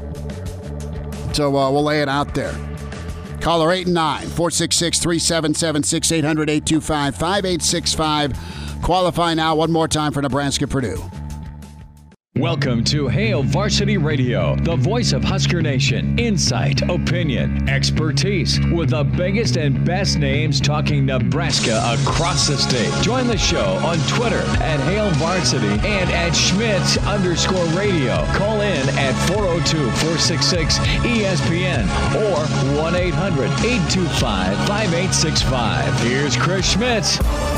So uh, we'll lay it out there. Caller eight and nine, four six six, three seven seven six, eight hundred, eight two five, five eight six five. Qualify now one more time for Nebraska Purdue. Welcome to Hail Varsity Radio, the voice of Husker Nation. Insight, opinion, expertise, with the biggest and best names talking Nebraska across the state. Join the show on Twitter at Hail Varsity and at Schmitz underscore radio. Call in at four oh two, four six six, E S P N or one eight hundred, eight two five, five eight six five. Here's Chris Schmitz.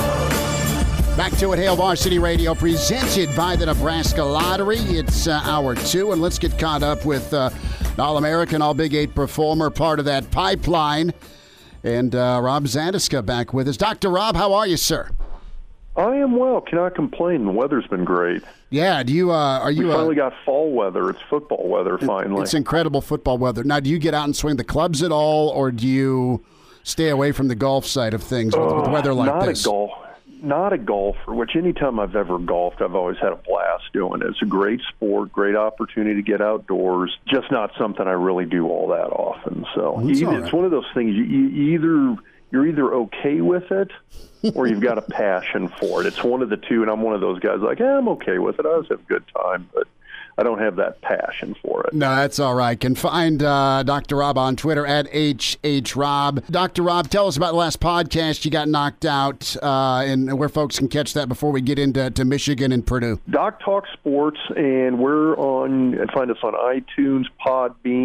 Back to it, Hail Varsity Radio, presented by the Nebraska Lottery. It's uh, hour two, and let's get caught up with uh, an All-American, All-Big Eight performer, part of that pipeline, and uh, Rob Zatechka back with us. Doctor Rob, how are you, sir? I am well. Cannot complain. The weather's been great. Yeah. Do you? Uh, are you? We finally uh, got fall weather. It's football weather. Finally, it's incredible football weather. Now, do you get out and swing the clubs at all, or do you stay away from the golf side of things with, uh, with weather like not this? Not a golf. Not a golfer, which anytime I've ever golfed, I've always had a blast doing it. It's a great sport, great opportunity to get outdoors, just not something I really do all that often. So well, either, right. It's one of those things, you, you either you're either okay with it or you've got a passion for it. It's one of the two, and I'm one of those guys like, eh, I'm okay with it. I always have a good time, but I don't have that passion for it. No, that's all right. Can find uh, Doctor Rob on Twitter at H H Rob. Doctor Rob, tell us about the last podcast. You got knocked out, uh, and where folks can catch that before we get into to Michigan and Purdue. Doc Talk Sports, and we're on, and find us on iTunes, Podbean,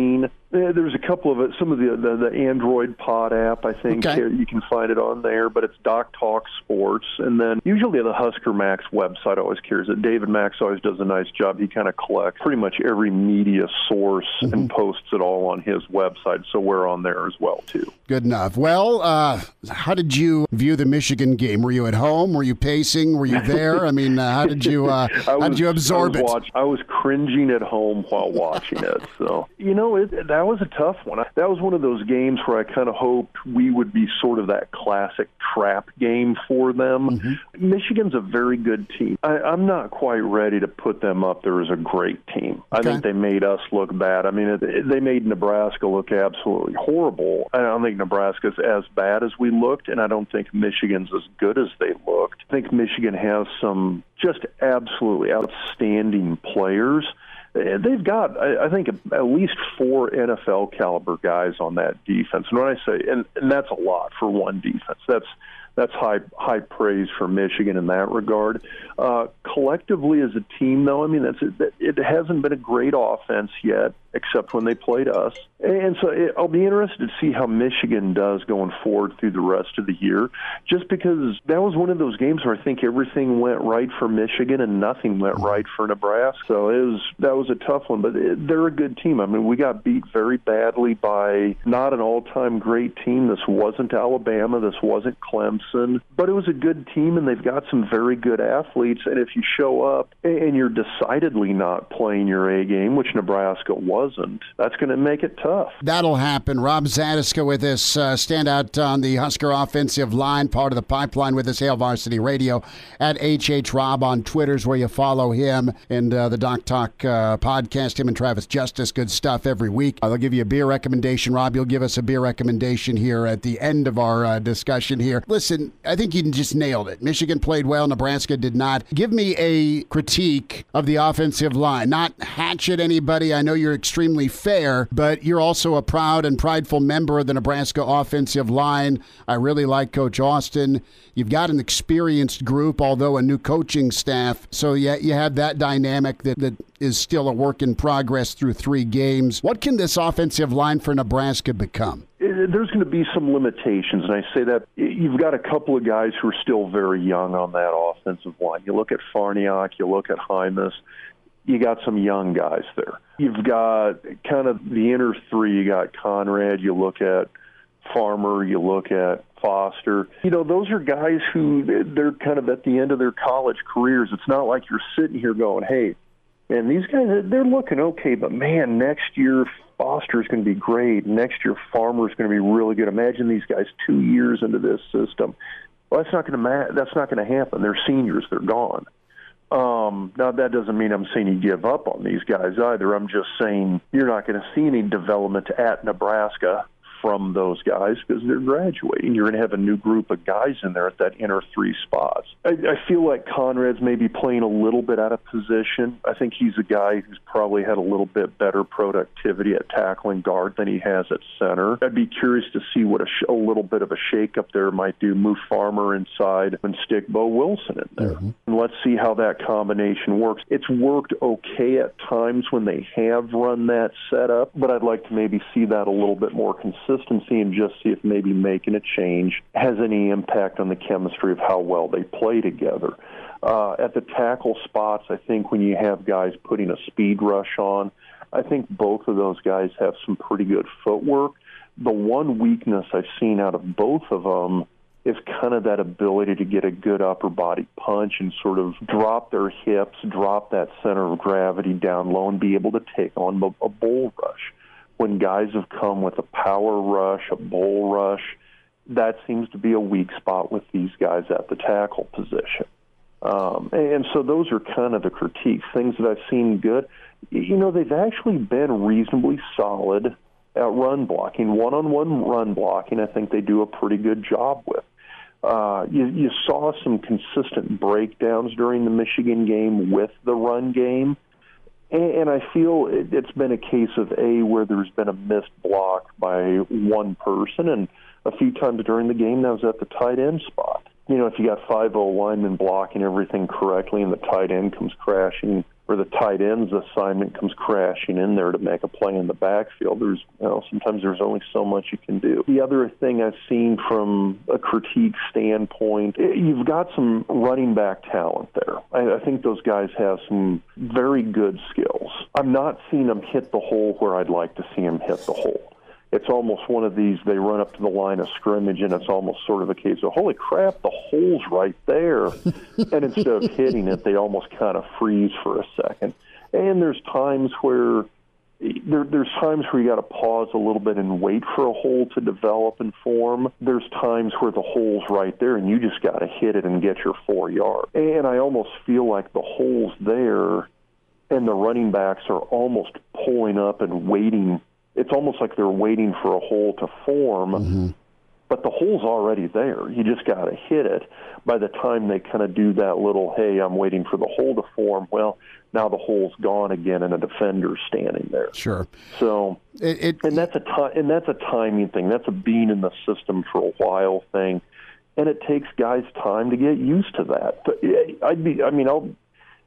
Uh, there's a couple of it. Some of the, the the Android Pod app, I think Okay. uh, you can find it on there. But it's Doc Talk Sports, and then usually the Husker Max website always carries it. David Max always does a nice job. He kind of collects pretty much every media source mm-hmm. and posts it all on his website. So we're on there as well too. Good enough. Well, uh, how did you view the Michigan game? Were you at home? Were you pacing? Were you there? I mean, uh, how did you uh, was, how did you absorb I it? Watch, I was cringing at home while watching it. So you know, it, that was a tough one. That was one of those games where I kind of hoped we would be sort of that classic trap game for them. Mm-hmm. Michigan's a very good team. I, I'm not quite ready to put them up there as a great team. I Okay. think they made us look bad. I mean, it, they made Nebraska look absolutely horrible. I don't think Nebraska's as bad as we looked, and I don't think Michigan's as good as they looked. I think Michigan has some just absolutely outstanding players. They've got, I think, at least four N F L caliber guys on that defense. And when I say, and, and that's a lot for one defense. That's that's high high praise for Michigan in that regard. Uh, collectively as a team, though, I mean, that's it, it hasn't been a great offense yet, except when they played us. And so it, I'll be interested to see how Michigan does going forward through the rest of the year, just because that was one of those games where I think everything went right for Michigan and nothing went right for Nebraska. So it was that was a tough one, but it, they're a good team. I mean, we got beat very badly by not an all-time great team. This wasn't Alabama. This wasn't Clemson. But it was a good team, and they've got some very good athletes. And if you show up and you're decidedly not playing your A game, which Nebraska wasn't, that's going to make it tough. That'll happen. Rob Zadiska with us, uh, standout on the Husker offensive line, part of the pipeline with us, Hail Varsity Radio, at H H Rob on Twitter's where you follow him, and uh, the Doc Talk uh, podcast, him and Travis Justice, good stuff every week. Uh, they'll give you a beer recommendation. Rob, you'll give us a beer recommendation here at the end of our uh, discussion here. Listen, I think you just nailed it. Michigan played well. Nebraska did not. Give me a critique of the offensive line. Not hatchet anybody. I know you're extremely fair, but you're also a proud and prideful member of the Nebraska offensive line. I really like Coach Austin. You've got an experienced group, although a new coaching staff. So yeah, you have that dynamic that, that is still a work in progress through three games. What can this offensive line for Nebraska become? There's going to be some limitations, and I say that you've got a couple of guys who are still very young on that offensive line. You look at Farniok, you look at Hymas, you got some young guys there. You've got kind of the inner three. You got Conrad, you look at Farmer, you look at Foster. You know, those are guys who they're kind of at the end of their college careers. It's not like you're sitting here going, hey, man, these guys, they're looking okay, but man, next year Foster's going to be great. Next year Farmer's going to be really good. Imagine these guys two years into this system. Well, that's not going to ma- that's not going to happen. They're seniors. They're gone. Um, now, that doesn't mean I'm saying you give up on these guys either. I'm just saying you're not going to see any development at Nebraska from those guys because they're graduating. You're going to have a new group of guys in there at that inner three spots. I, I feel like Conrad's maybe playing a little bit out of position. I think he's a guy who's probably had a little bit better productivity at tackling guard than he has at center. I'd be curious to see what a, sh- a little bit of a shakeup there might do. Move Farmer inside and stick Bo Wilson in there. Mm-hmm. And let's see how that combination works. It's worked okay at times when they have run that setup, but I'd like to maybe see that a little bit more consistent. Consistency and just see if maybe making a change has any impact on the chemistry of how well they play together. Uh, at the tackle spots, I think when you have guys putting a speed rush on, I think both of those guys have some pretty good footwork. The one weakness I've seen out of both of them is kind of that ability to get a good upper body punch and sort of drop their hips, drop that center of gravity down low and be able to take on a bull rush. When guys have come with a power rush, a bull rush, that seems to be a weak spot with these guys at the tackle position. Um, and so those are kind of the critiques, things that I've seen good. You know, they've actually been reasonably solid at run blocking. One-on-one run blocking, I think they do a pretty good job with. Uh, you, you saw some consistent breakdowns during the Michigan game with the run game. And I feel it's been a case of, A, where there's been a missed block by one person, and a few times during the game that was at the tight end spot. You know, if you got five oh linemen blocking everything correctly and the tight end comes crashing or the tight end's assignment comes crashing in there to make a play in the backfield. There's, you know, sometimes there's only so much you can do. The other thing I've seen from a critique standpoint, you've got some running back talent there. I, I think those guys have some very good skills. I'm not seeing them hit the hole where I'd like to see them hit the hole. It's almost one of these, they run up to the line of scrimmage, and it's almost sort of a case of, holy crap, the hole's right there. And instead of hitting it, they almost kind of freeze for a second. And there's times where there, there's times where you got to pause a little bit and wait for a hole to develop and form. There's times where the hole's right there, and you just got to hit it and get your four yards. And I almost feel like the hole's there, and the running backs are almost pulling up and waiting. It's almost like they're waiting for a hole to form, mm-hmm. but the hole's already there. You just got to hit it. By the time they kind of do that little, hey, I'm waiting for the hole to form, well, now the hole's gone again, and a defender's standing there. Sure. So, it, it, and that's a ti- and that's a timing thing. That's a being in the system for a while thing, and it takes guys time to get used to that. But I'd be, I mean, I'll.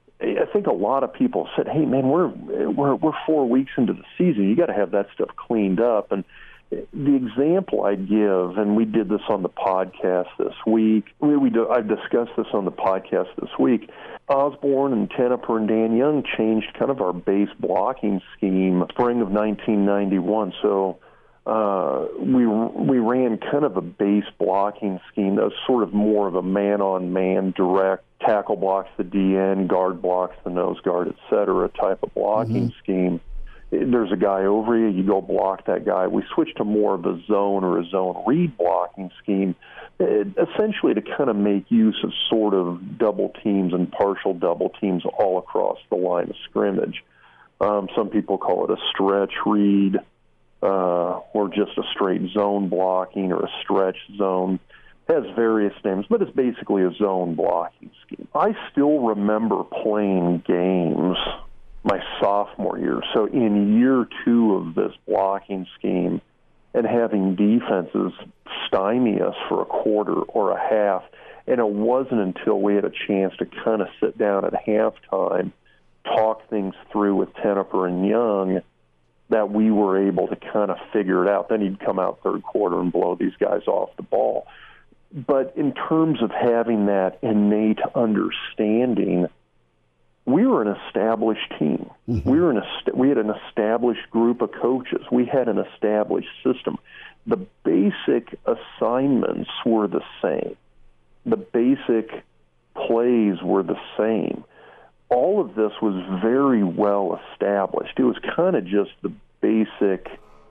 I think a lot of people said, "Hey, man, we're we're we're four weeks into the season. You got to have that stuff cleaned up." And the example I give, and we did this on the podcast this week. We, we do, I've discussed this on the podcast this week. Osborne and Tenopir and Dan Young changed kind of our base blocking scheme spring of nineteen ninety-one. So uh, we we ran kind of a base blocking scheme that was sort of more of a man-on-man direct. Tackle blocks the D N, guard blocks the nose guard, et cetera, type of blocking mm-hmm. scheme. There's a guy over you, you go block that guy. We switched to more of a zone or a zone read blocking scheme, essentially to kind of make use of sort of double teams and partial double teams all across the line of scrimmage. Um, some people call it a stretch read uh, or just a straight zone blocking or a stretch zone. Has various names, but it's basically a zone blocking scheme. I still remember playing games my sophomore year, so in year two of this blocking scheme, and having defenses stymie us for a quarter or a half, and it wasn't until we had a chance to kind of sit down at halftime, talk things through with Tenopir and Young, that we were able to kind of figure it out. Then he'd come out third quarter and blow these guys off the ball. But in terms of having that innate understanding, we were an established team. Mm-hmm. We were an est- we had an established group of coaches. We had an established system. The basic assignments were the same. The basic plays were the same. All of this was very well established. It was kind of just the basic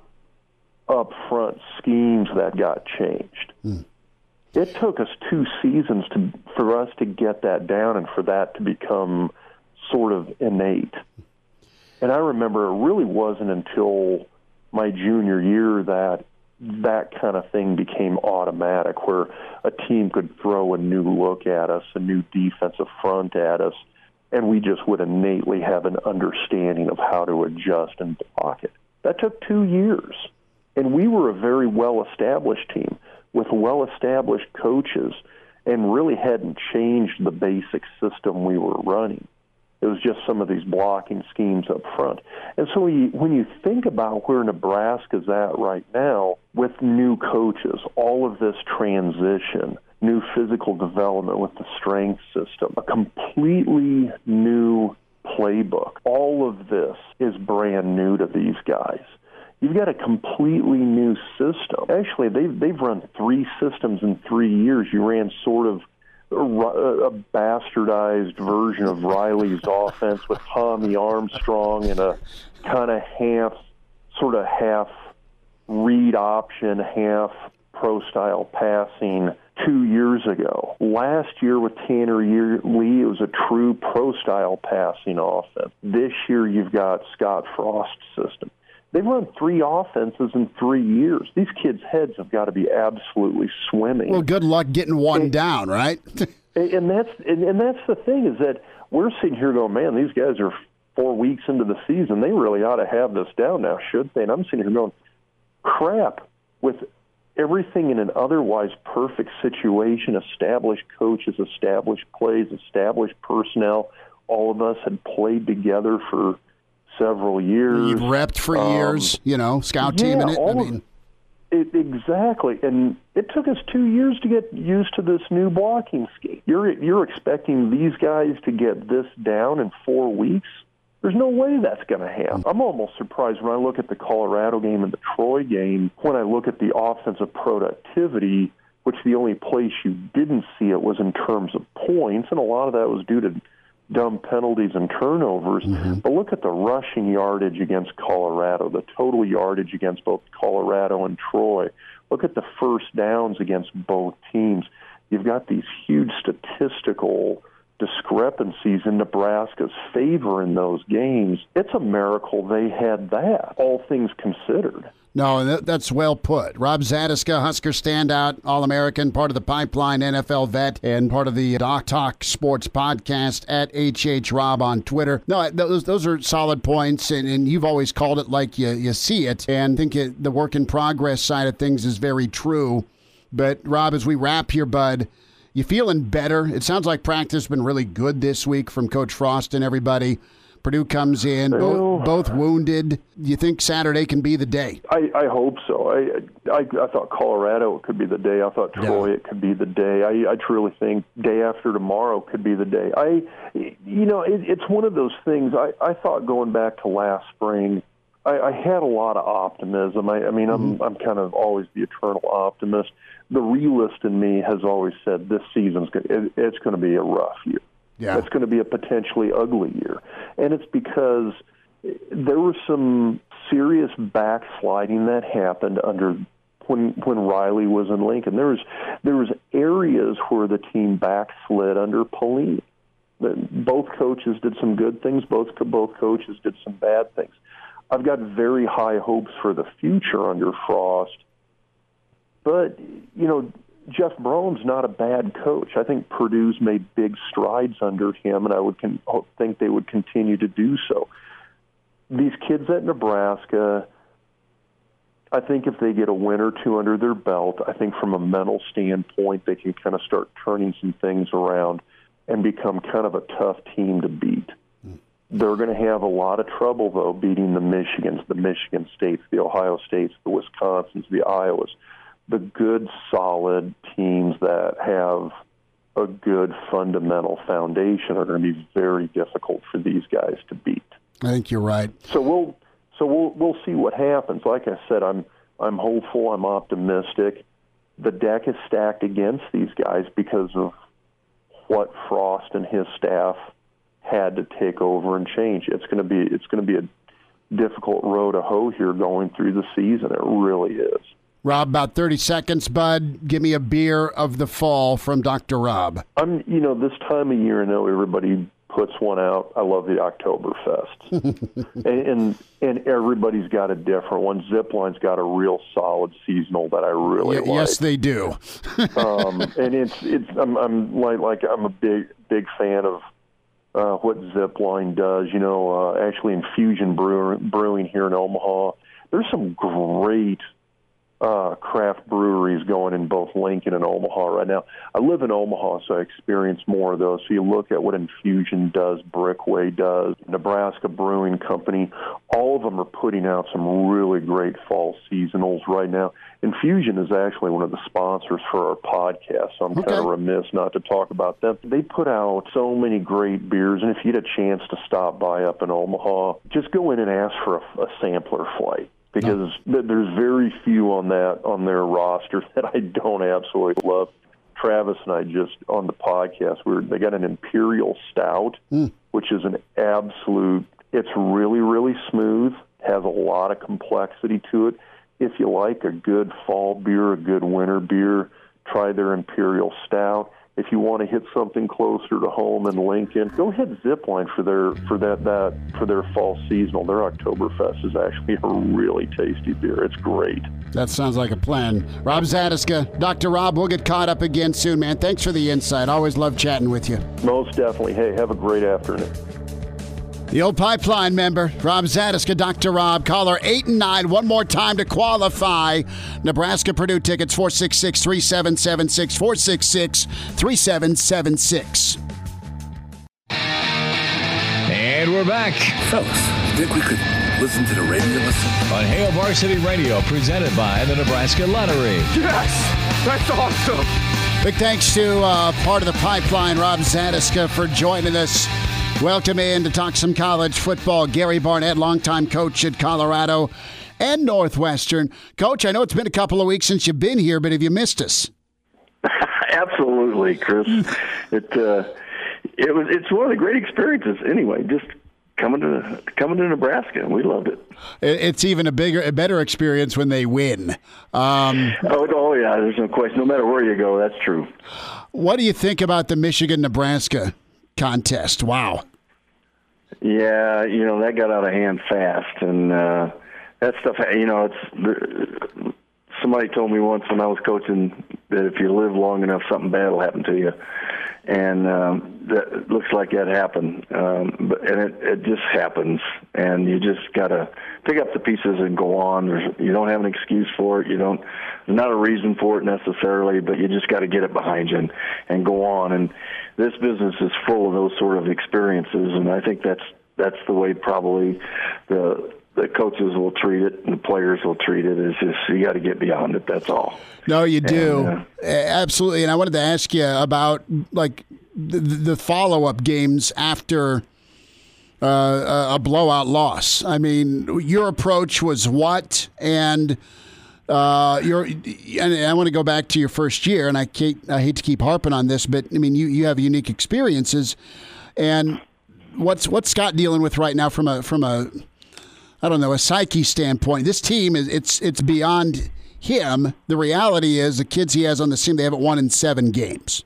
upfront schemes that got changed. Mm. It took us two seasons to for us to get that down and for that to become sort of innate. And I remember it really wasn't until my junior year that that kind of thing became automatic, where a team could throw a new look at us, a new defensive front at us, and we just would innately have an understanding of how to adjust and block it. That took two years. And we were a very well-established team with well-established coaches and really hadn't changed the basic system we were running. It was just some of these blocking schemes up front. And so when you, when you think about where Nebraska's at right now with new coaches, all of this transition, new physical development with the strength system, a completely new playbook, all of this is brand new to these guys. You've got a completely new system. Actually, they've, they've run three systems in three years. You ran sort of a, a bastardized version of Riley's offense with Tommy Armstrong and a kind of half, sort of half read option, half pro-style passing two years ago. Last year with Tanner Lee, it was a true pro-style passing offense. This year you've got Scott Frost's system. They've run three offenses in three years. These kids' heads have got to be absolutely swimming. Well, good luck getting one and, down, right? and that's and, and that's the thing, is that we're sitting here going, man, these guys are four weeks into the season. They really ought to have this down now, should they? And I'm sitting here going, crap, with everything in an otherwise perfect situation, established coaches, established plays, established personnel, all of us had played together for several years. You'd repped for um, years, you know, scout yeah, team in it. All I mean, of, it, exactly. And it took us two years to get used to this new blocking scheme. You're you're expecting these guys to get this down in four weeks? There's no way that's going to happen. I'm almost surprised when I look at the Colorado game and the Troy game, when I look at the offensive productivity, which the only place you didn't see it was in terms of points, and a lot of that was due to dumb penalties and turnovers. Mm-hmm. But look at the rushing yardage against Colorado, the total yardage against both Colorado and Troy. Look at the first downs against both teams. You've got these huge statistical discrepancies in Nebraska's favor in those games. It's a miracle they had that, all things considered. No, that, that's well put. Rob Zatechka, Husker standout, All-American, part of the Pipeline N F L vet, and part of the Doc Talk Sports podcast at H H Rob on Twitter. No, those those are solid points, and, and you've always called it like you, you see it, and I think it, the work in progress side of things is very true. But, Rob, as we wrap here, bud, you feeling better? It sounds like practice has been really good this week from Coach Frost and everybody. Purdue comes in, both, both wounded. You think Saturday can be the day? I, I hope so. I, I I thought Colorado could be the day. I thought Troy yeah. it could be the day. I, I truly think day after tomorrow could be the day. I, you know, it, it's one of those things. I, I thought going back to last spring, I, I had a lot of optimism. I, I mean, mm-hmm. I'm I'm kind of always the eternal optimist. The realist in me has always said this season's gonna, it, it's going to be a rough year. Yeah. It's going to be a potentially ugly year. And it's because there was some serious backsliding that happened under when when Riley was in Lincoln. There was there was areas where the team backslid under Pelini. Both coaches did some good things. Both both coaches did some bad things. I've got very high hopes for the future under Frost. But, you know, Jeff Brohm's not a bad coach. I think Purdue's made big strides under him, and I would con- think they would continue to do so. These kids at Nebraska, I think if they get a win or two under their belt, I think from a mental standpoint, they can kind of start turning some things around and become kind of a tough team to beat. They're going to have a lot of trouble, though, beating the Michigans, the Michigan States, the Ohio States, the Wisconsins, the Iowas. The good, solid teams that have a good fundamental foundation are going to be very difficult for these guys to beat. I think you're right. So we'll so we'll we'll see what happens. Like I said, I'm I'm hopeful. I'm optimistic. The deck is stacked against these guys because of what Frost and his staff had to take over and change. It's going to be it's going to be a difficult row to hoe here going through the season. It really is. Rob, about thirty seconds, bud. Give me a beer of the fall from Doctor Rob. I'm, you know, this time of year, I know everybody puts one out. I love the Oktoberfest. and, and and everybody's got a different one. Zipline's got a real solid seasonal that I really y- like. Yes, they do. um, and it's it's I'm, I'm like like I'm a big big fan of uh, what Zipline does. You know, uh, actually Infusion Brew- Brewing here in Omaha. There's some great Uh, craft breweries going in both Lincoln and Omaha right now. I live in Omaha, so I experience more of those. So you look at what Infusion does, Brickway does, Nebraska Brewing Company. All of them are putting out some really great fall seasonals right now. Infusion is actually one of the sponsors for our podcast, so I'm okay. kind of remiss not to talk about them. They put out so many great beers, and if you get a chance to stop by up in Omaha, just go in and ask for a, a sampler flight. Because no. there's very few on that on their roster that I don't absolutely love. Travis and I just on the podcast, we were, they got an Imperial Stout, mm. which is an absolute. It's really really smooth, has a lot of complexity to it. If you like a good fall beer, a good winter beer, try their Imperial Stout. If you want to hit something closer to home in Lincoln, go hit Zipline for their for that, that for their fall seasonal. Their Oktoberfest is actually a really tasty beer. It's great. That sounds like a plan. Rob Zatechka, Doctor Rob, we'll get caught up again soon, man. Thanks for the insight. Always love chatting with you. Most definitely. Hey, have a great afternoon. The old Pipeline member, Rob Zatechka, Doctor Rob, caller eight and nine, one more time to qualify. Nebraska Purdue tickets, four six six, three seven seven six, four six six, three seven seven six. And we're back Fellas, think we could listen to the radio listen? on Hail Varsity Radio, presented by the Nebraska Lottery. Yes! That's awesome! Big thanks to uh, part of the pipeline, Rob Zadiska, for joining us. Welcome in to talk some college football. Gary Barnett, longtime coach at Colorado and Northwestern. Coach, I know it's been a couple of weeks since you've been here, but have you missed us? Absolutely, Chris. It uh, it was it's one of the great experiences. Anyway, just coming to coming to Nebraska, we loved it. It's even a bigger, a better experience when they win. Um, oh, oh yeah, there's no question. No matter where you go, that's true. What do you think about the Michigan-Nebraska contest? Wow. Yeah, you know that got out of hand fast, and uh, that stuff. You know, it's. Somebody told me once when I was coaching that if you live long enough, something bad will happen to you, and um, that looks like that happened. Um, but and it, it just happens, and you just gotta pick up the pieces and go on. There's, you don't have an excuse for it. You don't. There's not a reason for it necessarily, but you just got to get it behind you and, and go on. And this business is full of those sort of experiences, and I think that's that's the way probably the. the coaches will treat it and the players will treat it. It's just, you got to get beyond it. That's all. No, you do. And, uh, Absolutely. And I wanted to ask you about like the, the follow-up games after uh, a blowout loss. I mean, your approach was what? And uh, your, and I want to go back to your first year, and I, can't, I hate to keep harping on this, but I mean, you, you have unique experiences. And what's, what's Scott dealing with right now from a, from a, I don't know, a psyche standpoint? This team is it's it's beyond him. The reality is the kids he has on the team, they haven't won in seven games.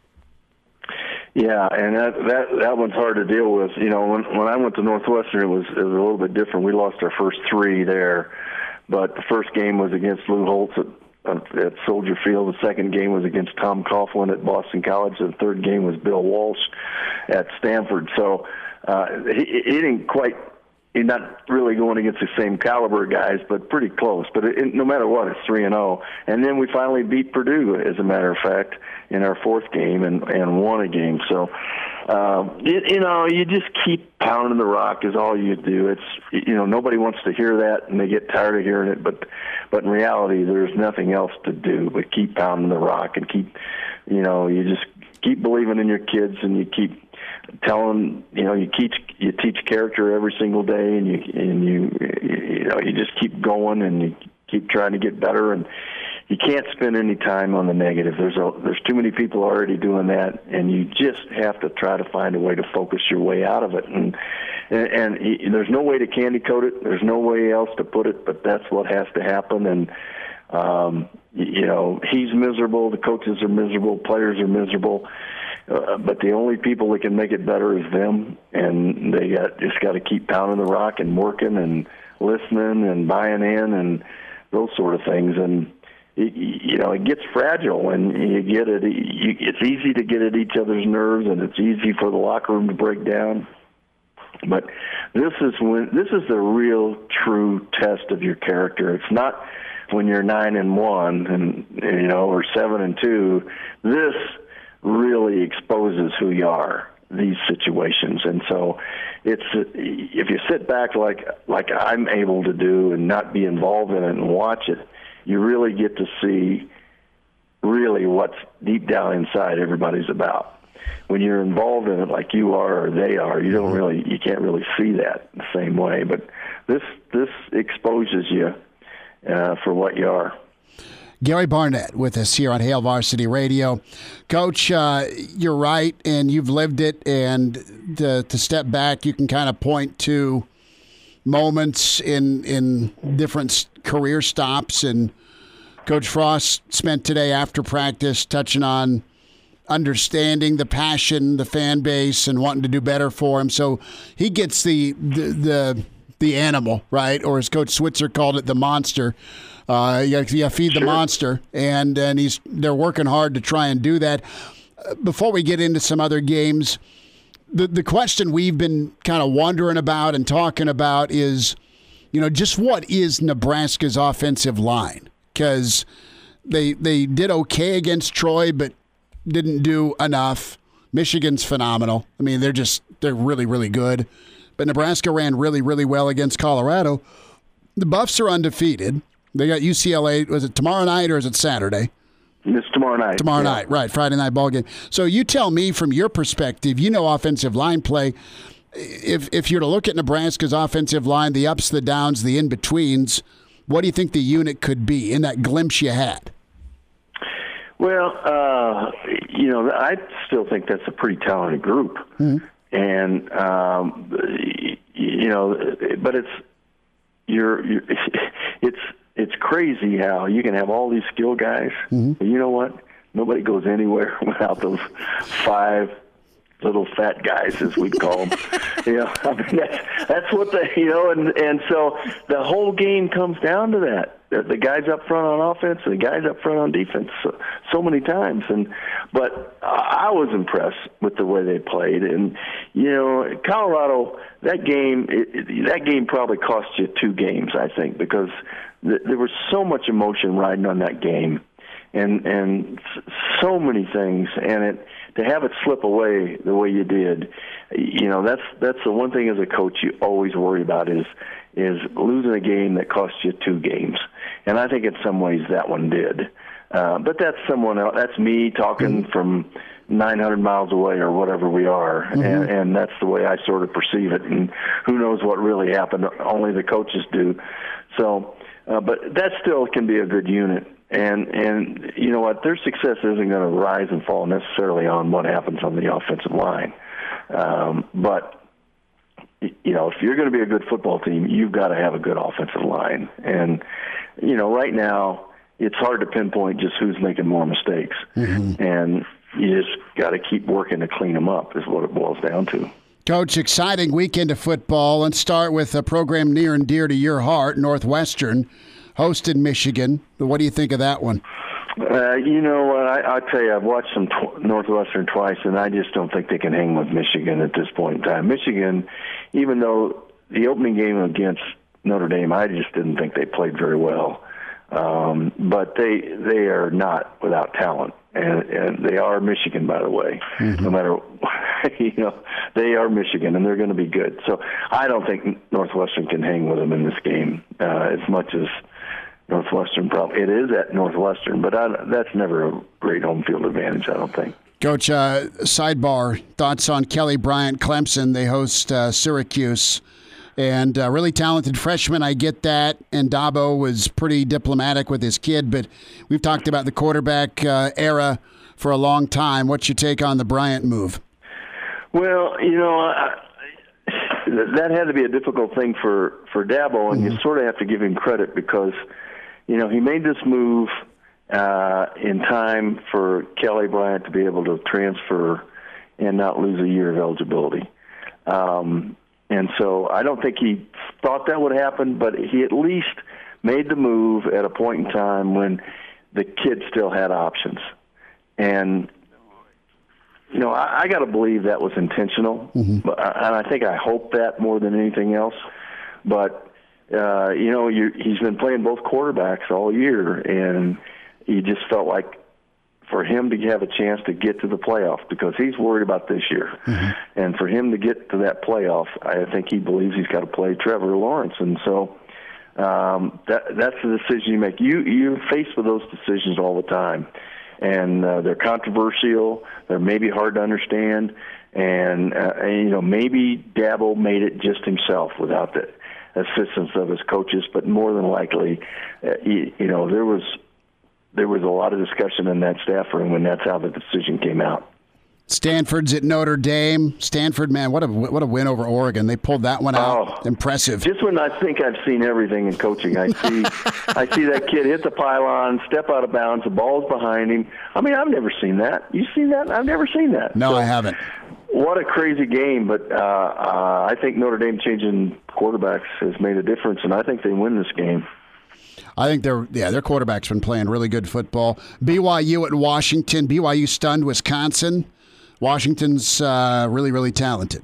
Yeah, and that that that one's hard to deal with. You know, when when I went to Northwestern, it was it was a little bit different. We lost our first three there, but the first game was against Lou Holtz at, at Soldier Field. The second game was against Tom Coughlin at Boston College. The third game was Bill Walsh at Stanford. So uh, he, he didn't quite. He's not really going against the same caliber guys, but pretty close. But it, it, no matter what, it's three and zero. And then we finally beat Purdue, as a matter of fact, in our fourth game and, and won a game. So, uh, you, you know, you just keep pounding the rock is all you do. It's you know nobody wants to hear that, and they get tired of hearing it. But but in reality, there's nothing else to do but keep pounding the rock and keep, you know, you just keep believing in your kids, and you keep. Tell them, you know, you teach you teach character every single day, and you and you you know you just keep going and you keep trying to get better, and you can't spend any time on the negative. There's a there's too many people already doing that, and you just have to try to find a way to focus your way out of it. And and, and there's no way to candy coat it. There's no way else to put it, but that's what has to happen. And um, you know, he's miserable. The coaches are miserable. Players are miserable. Uh, but the only people that can make it better is them, and they got just got to keep pounding the rock and working and listening and buying in and those sort of things. And it, you know, it gets fragile when you get it. You, it's easy to get at each other's nerves, and it's easy for the locker room to break down. But this is when this is the real, true test of your character. It's not when you're nine and one, and you know, or seven and two. This really exposes who you are, these situations. And so it's if you sit back like like I'm able to do and not be involved in it and watch it, you really get to see really what's deep down inside everybody's about. When you're involved in it like you are or they are, you don't really you can't really see that the same way. But this this exposes you uh, for what you are. Gary Barnett with us here on Hail Varsity Radio. Coach, uh, you're right, and you've lived it, and to, to step back, you can kind of point to moments in in different career stops, and Coach Frost spent today after practice touching on understanding the passion, the fan base, and wanting to do better for him. So he gets the the the, the animal, right? Or as Coach Switzer called it, the monster. Uh, you got feed the sure. monster, and and he's they're working hard to try and do that. Before we get into some other games, the the question we've been kind of wondering about and talking about is, you know, just what is Nebraska's offensive line? Because they they did okay against Troy, but didn't do enough. Michigan's phenomenal. I mean, they're just they're really really good. but Nebraska ran really, really well against Colorado. The Buffs are undefeated. They got U C L A. Was it tomorrow night or is it Saturday? It's tomorrow night. Tomorrow yeah. night, right, Friday night ball game. So you tell me from your perspective, you know offensive line play. If if you're to look at Nebraska's offensive line, the ups, the downs, the in-betweens, what do you think the unit could be in that glimpse you had? Well, uh, you know, I still think that's a pretty talented group. Mm-hmm. And, um, you know, but it's, you're, you're it's, it's crazy how you can have all these skill guys, mm-hmm. but you know what? Nobody goes anywhere without those five little fat guys, as we call them. you know, I mean, that's, that's what the, you know, and, and so the whole game comes down to that. The, the guys up front on offense and the guys up front on defense so, so many times. And, but I was impressed with the way they played. And, you know, Colorado, that game, it, it, that game probably cost you two games, I think, because th- there was so much emotion riding on that game. And and so many things, and it to have it slip away the way you did, you know, that's that's the one thing as a coach you always worry about is is losing a game that cost you two games, and I think in some ways that one did. Uh, but that's someone else. That's me talking mm-hmm. from nine hundred miles away or whatever we are, mm-hmm. and, and that's the way I sort of perceive it. And who knows what really happened? Only the coaches do. So, uh, but that still can be a good unit. And, and you know what, their success isn't going to rise and fall necessarily on what happens on the offensive line. Um, but, you know, if you're going to be a good football team, you've got to have a good offensive line. And, you know, right now it's hard to pinpoint just who's making more mistakes. Mm-hmm. And you just got to keep working to clean them up is what it boils down to. Coach, exciting weekend of football. Let's start with a program near and dear to your heart, Northwestern. Hosted Michigan. What do you think of that one? Uh, you know what? I, I'll tell you, I've watched some tw- Northwestern twice, and I just don't think they can hang with Michigan at this point in time. Michigan, even though the opening game against Notre Dame, I just didn't think they played very well. Um, but they they are not without talent, and, and they are Michigan, by the way. Mm-hmm. No matter, you know, they are Michigan, and they're going to be good. So I don't think Northwestern can hang with them in this game uh, as much as Northwestern probably. It is at Northwestern, but I, that's never a great home field advantage, I don't think. Coach, uh, sidebar, thoughts on Kelly Bryant Clemson. They host uh, Syracuse, and uh, really talented freshman, I get that, and Dabo was pretty diplomatic with his kid, but we've talked about the quarterback uh, era for a long time. What's your take on the Bryant move? Well, you know, I, that had to be a difficult thing for, for Dabo, and mm-hmm. you sort of have to give him credit because – you know, he made this move uh, in time for Kelly Bryant to be able to transfer and not lose a year of eligibility. Um, and so I don't think he thought that would happen, but he at least made the move at a point in time when the kid still had options. And, you know, I, I got to believe that was intentional, mm-hmm. but, and I think I hope that more than anything else. But Uh, you know, you, he's been playing both quarterbacks all year, and he just felt like for him to have a chance to get to the playoff, because he's worried about this year, mm-hmm. and for him to get to that playoff, I think he believes he's got to play Trevor Lawrence, and so um, that, that's the decision you make. You, you're faced with those decisions all the time, and uh, they're controversial, they're maybe hard to understand, and, uh, and you know, maybe Dabo made it just himself without the assistance of his coaches, but more than likely, uh, you, you know, there was there was a lot of discussion in that staff room when that's how the decision came out. Stanford's at Notre Dame. Stanford, man, what a what a win over Oregon. They pulled that one out. Oh, impressive. Just when I think I've seen everything in coaching, I see I see that kid hit the pylon, step out of bounds, the ball's behind him. I mean, I've never seen that. You seen that? I've never seen that. No, so, I haven't. What a crazy game, but uh, uh, I think Notre Dame changing quarterbacks has made a difference, and I think they win this game. I think they're yeah, their quarterback's been playing really good football. B Y U at Washington. B Y U stunned Wisconsin. Washington's uh, really, really talented.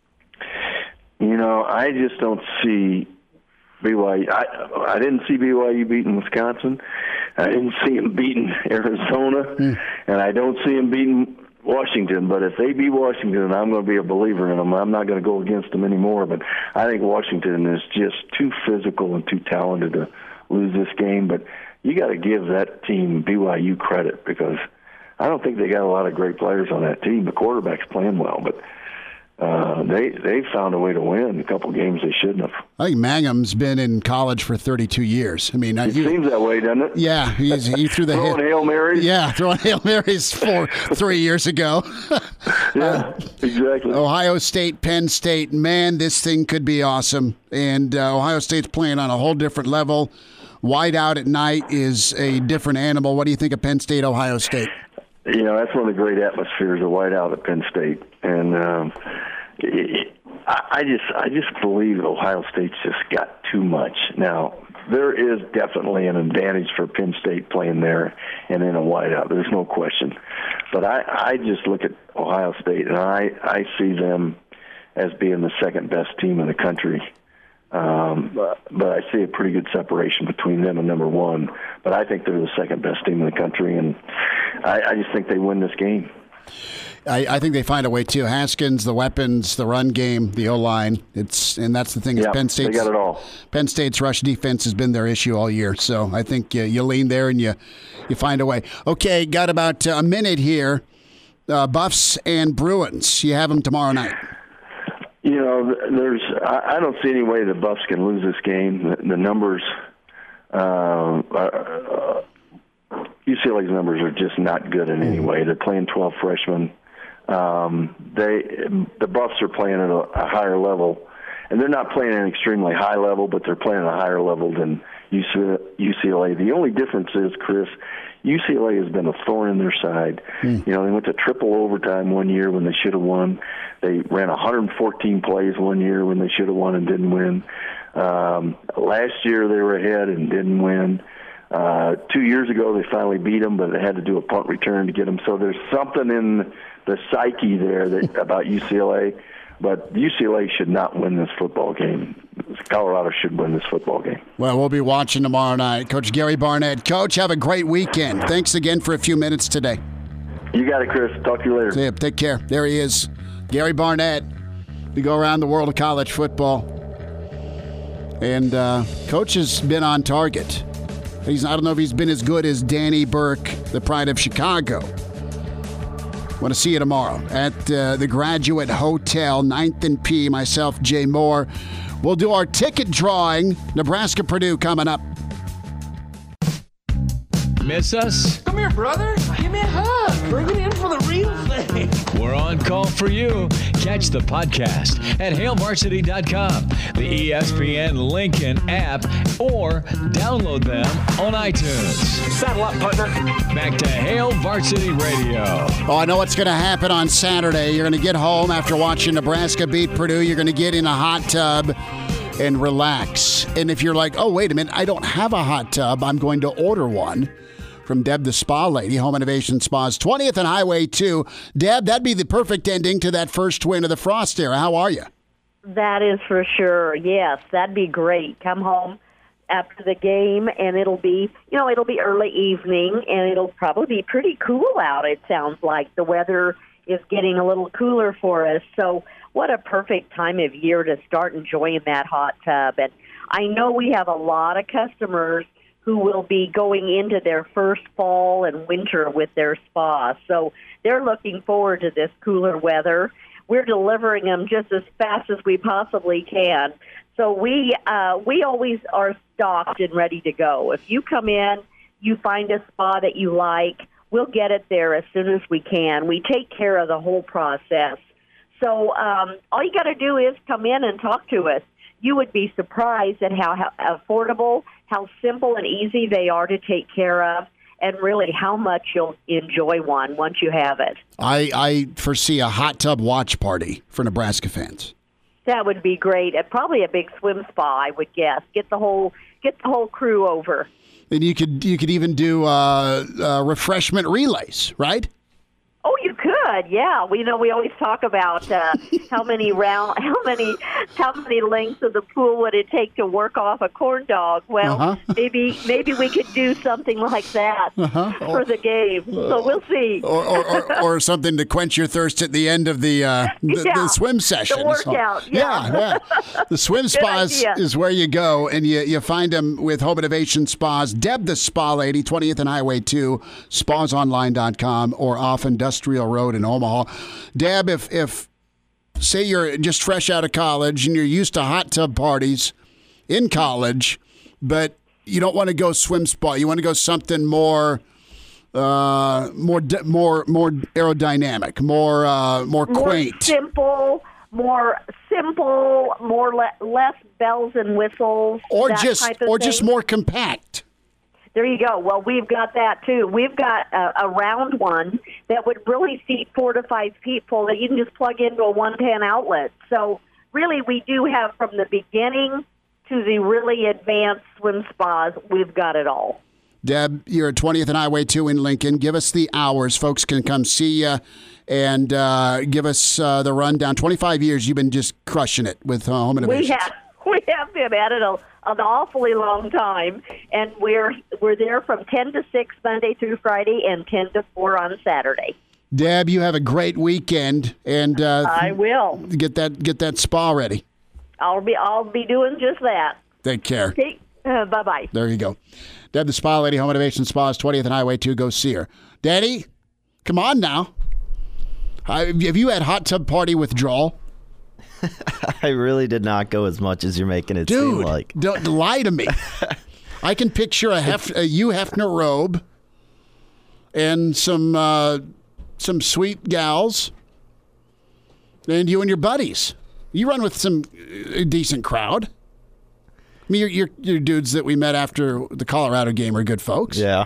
You know, I just don't see B Y U. I, I didn't see B Y U beating Wisconsin. I didn't see him beating Arizona, mm. and I don't see him beating Washington, but if they beat Washington, I'm going to be a believer in them. I'm not going to go against them anymore, but I think Washington is just too physical and too talented to lose this game. But you got to give that team, B Y U, credit, because I don't think they got a lot of great players on that team. The quarterback's playing well, but uh, they they found a way to win a couple games they shouldn't have. I think Mangum's been in college for thirty-two years. I mean, It you, seems that way, doesn't it? yeah, he's, he threw the Throwing hit. Hail Marys. Yeah, throwing Hail Marys four, three years ago. Yeah, exactly. Ohio State, Penn State, man, this thing could be awesome. And uh, Ohio State's playing on a whole different level. White out at night is a different animal. What do you think of Penn State, Ohio State? You know, that's one of the great atmospheres of white out at Penn State. And um, it, I I just I just believe Ohio State's just got too much. Now, there is definitely an advantage for Penn State playing there and in a whiteout. There's no question. But I, I just look at Ohio State, and I, I see them as being the second best team in the country. Um, but, but I see a pretty good separation between them and number one. But I think they're the second best team in the country, and I, I just think they win this game. I, I think they find a way too. Haskins, the weapons, the run game, the O-line. It's and that's the thing. Is Yeah, Penn they State's got it all. Penn State's rush defense has been their issue all year. So I think you, you lean there and you you find a way. Okay, got about a minute here. Uh, Buffs and Bruins. You have them tomorrow night. You know, there's I, I don't see any way the Buffs can lose this game. The, the numbers, uh, uh, U C L A's numbers are just not good in any way. They're playing twelve freshmen. Um, they the Buffs are playing at a, a higher level, and they're not playing at an extremely high level, but they're playing at a higher level than U C L A. The only difference is, Chris, U C L A has been a thorn in their side. Mm. You know, they went to triple overtime one year when they should have won. They ran one hundred fourteen plays one year when they should have won and didn't win. Um, last year they were ahead and didn't win. Uh, two years ago they finally beat them, but they had to do a punt return to get them. So there's something in the psyche there that, about U C L A. But U C L A should not win this football game. Colorado should win this football game. Well, we'll be watching tomorrow night. Coach Gary Barnett. Coach, have a great weekend. Thanks again for a few minutes today. You got it, Chris. Talk to you later. See you. Take care. There he is, Gary Barnett. We go around the world of college football. And uh, Coach has been on target. He's, I don't know if he's been as good as Danny Burke, the pride of Chicago. Want to see you tomorrow at uh, the Graduate Hotel, ninth and P. Myself, Jay Moore. We'll do our ticket drawing. Nebraska-Purdue coming up. Miss us? Come here, brother. Give me a hug. Bring it in for the real thing. We're on call for you. Catch the podcast at hail varsity dot com, the E S P N Lincoln app, or download them on iTunes. Saddle up, partner. Back to Hail Varsity Radio. Oh, I know what's going to happen on Saturday. You're going to get home after watching Nebraska beat Purdue. You're going to get in a hot tub and relax. And if you're like, oh, wait a minute, I don't have a hot tub, I'm going to order one from Deb the Spa Lady, Home Innovation Spas, twentieth and Highway two. Deb, that'd be the perfect ending to that first win of the Frost era. How are you? That is for sure. Yes, that'd be great. Come home after the game, and it'll be, you know, it'll be early evening, and it'll probably be pretty cool out, it sounds like. The weather is getting a little cooler for us, so what a perfect time of year to start enjoying that hot tub. And I know we have a lot of customers who will be going into their first fall and winter with their spa. So they're looking forward to this cooler weather. We're delivering them just as fast as we possibly can. So we uh, we always are stocked and ready to go. If you come in, you find a spa that you like, we'll get it there as soon as we can. We take care of the whole process. So um, all you got to do is come in and talk to us. You would be surprised at how, how affordable, how simple and easy they are to take care of, and really how much you'll enjoy one once you have it. I, I foresee a hot tub watch party for Nebraska fans. That would be great. And probably a big swim spa, I would guess. Get the whole get the whole crew over. And you could you could even do uh, uh, refreshment relays, right? Oh, you could. good. Yeah, we know we always talk about uh, how many round, how many, how many lengths of the pool would it take to work off a corn dog? Well, uh-huh. maybe maybe we could do something like that uh-huh. for the game. So we'll see. Or, or, or, or something to quench your thirst at the end of the uh, the, yeah, the swim session. The workout. So, yeah. yeah, yeah. The swim spas is where you go, and you you find them with Home Innovation Spas. Deb, the spa lady, twentieth and Highway two, spas online dot com, or off Industrial Road in Omaha. Deb, if if say you're just fresh out of college and you're used to hot tub parties in college, but you don't want to go swim spa, you want to go something more. Uh, more, more, more aerodynamic, more, uh, more quaint, more simple, more simple, more le- less bells and whistles, or that just, type of or thing. just more compact. There you go. Well, we've got that too. We've got a, a round one that would really seat four to five people that you can just plug into a one ten outlet. So really, we do have from the beginning to the really advanced swim spas. We've got it all. Deb, you're at twentieth and Highway two in Lincoln. Give us the hours. Folks can come see you and uh, give us uh, the rundown. twenty-five years, you've been just crushing it with uh, Home Innovations. We have, we have been at it a, an awfully long time, and we're we're there from ten to six Monday through Friday and ten to four on Saturday. Deb, you have a great weekend, and uh, I will get that get that spa ready. I'll be I'll be doing just that. Take care. Okay. Uh, bye-bye. There you go. Deb, the spa lady, Home Innovation Spas, twentieth and Highway two. Go see her. Daddy, come on now. Have you had hot tub party withdrawal? I really did not go as much as you're making it Dude, seem like. Don't lie to me. I can picture a, Hef, a Hugh Hefner robe and some uh, some sweet gals and you and your buddies. You run with some uh, decent crowd. I mean, your, your, your dudes that we met after the Colorado game are good folks. Yeah.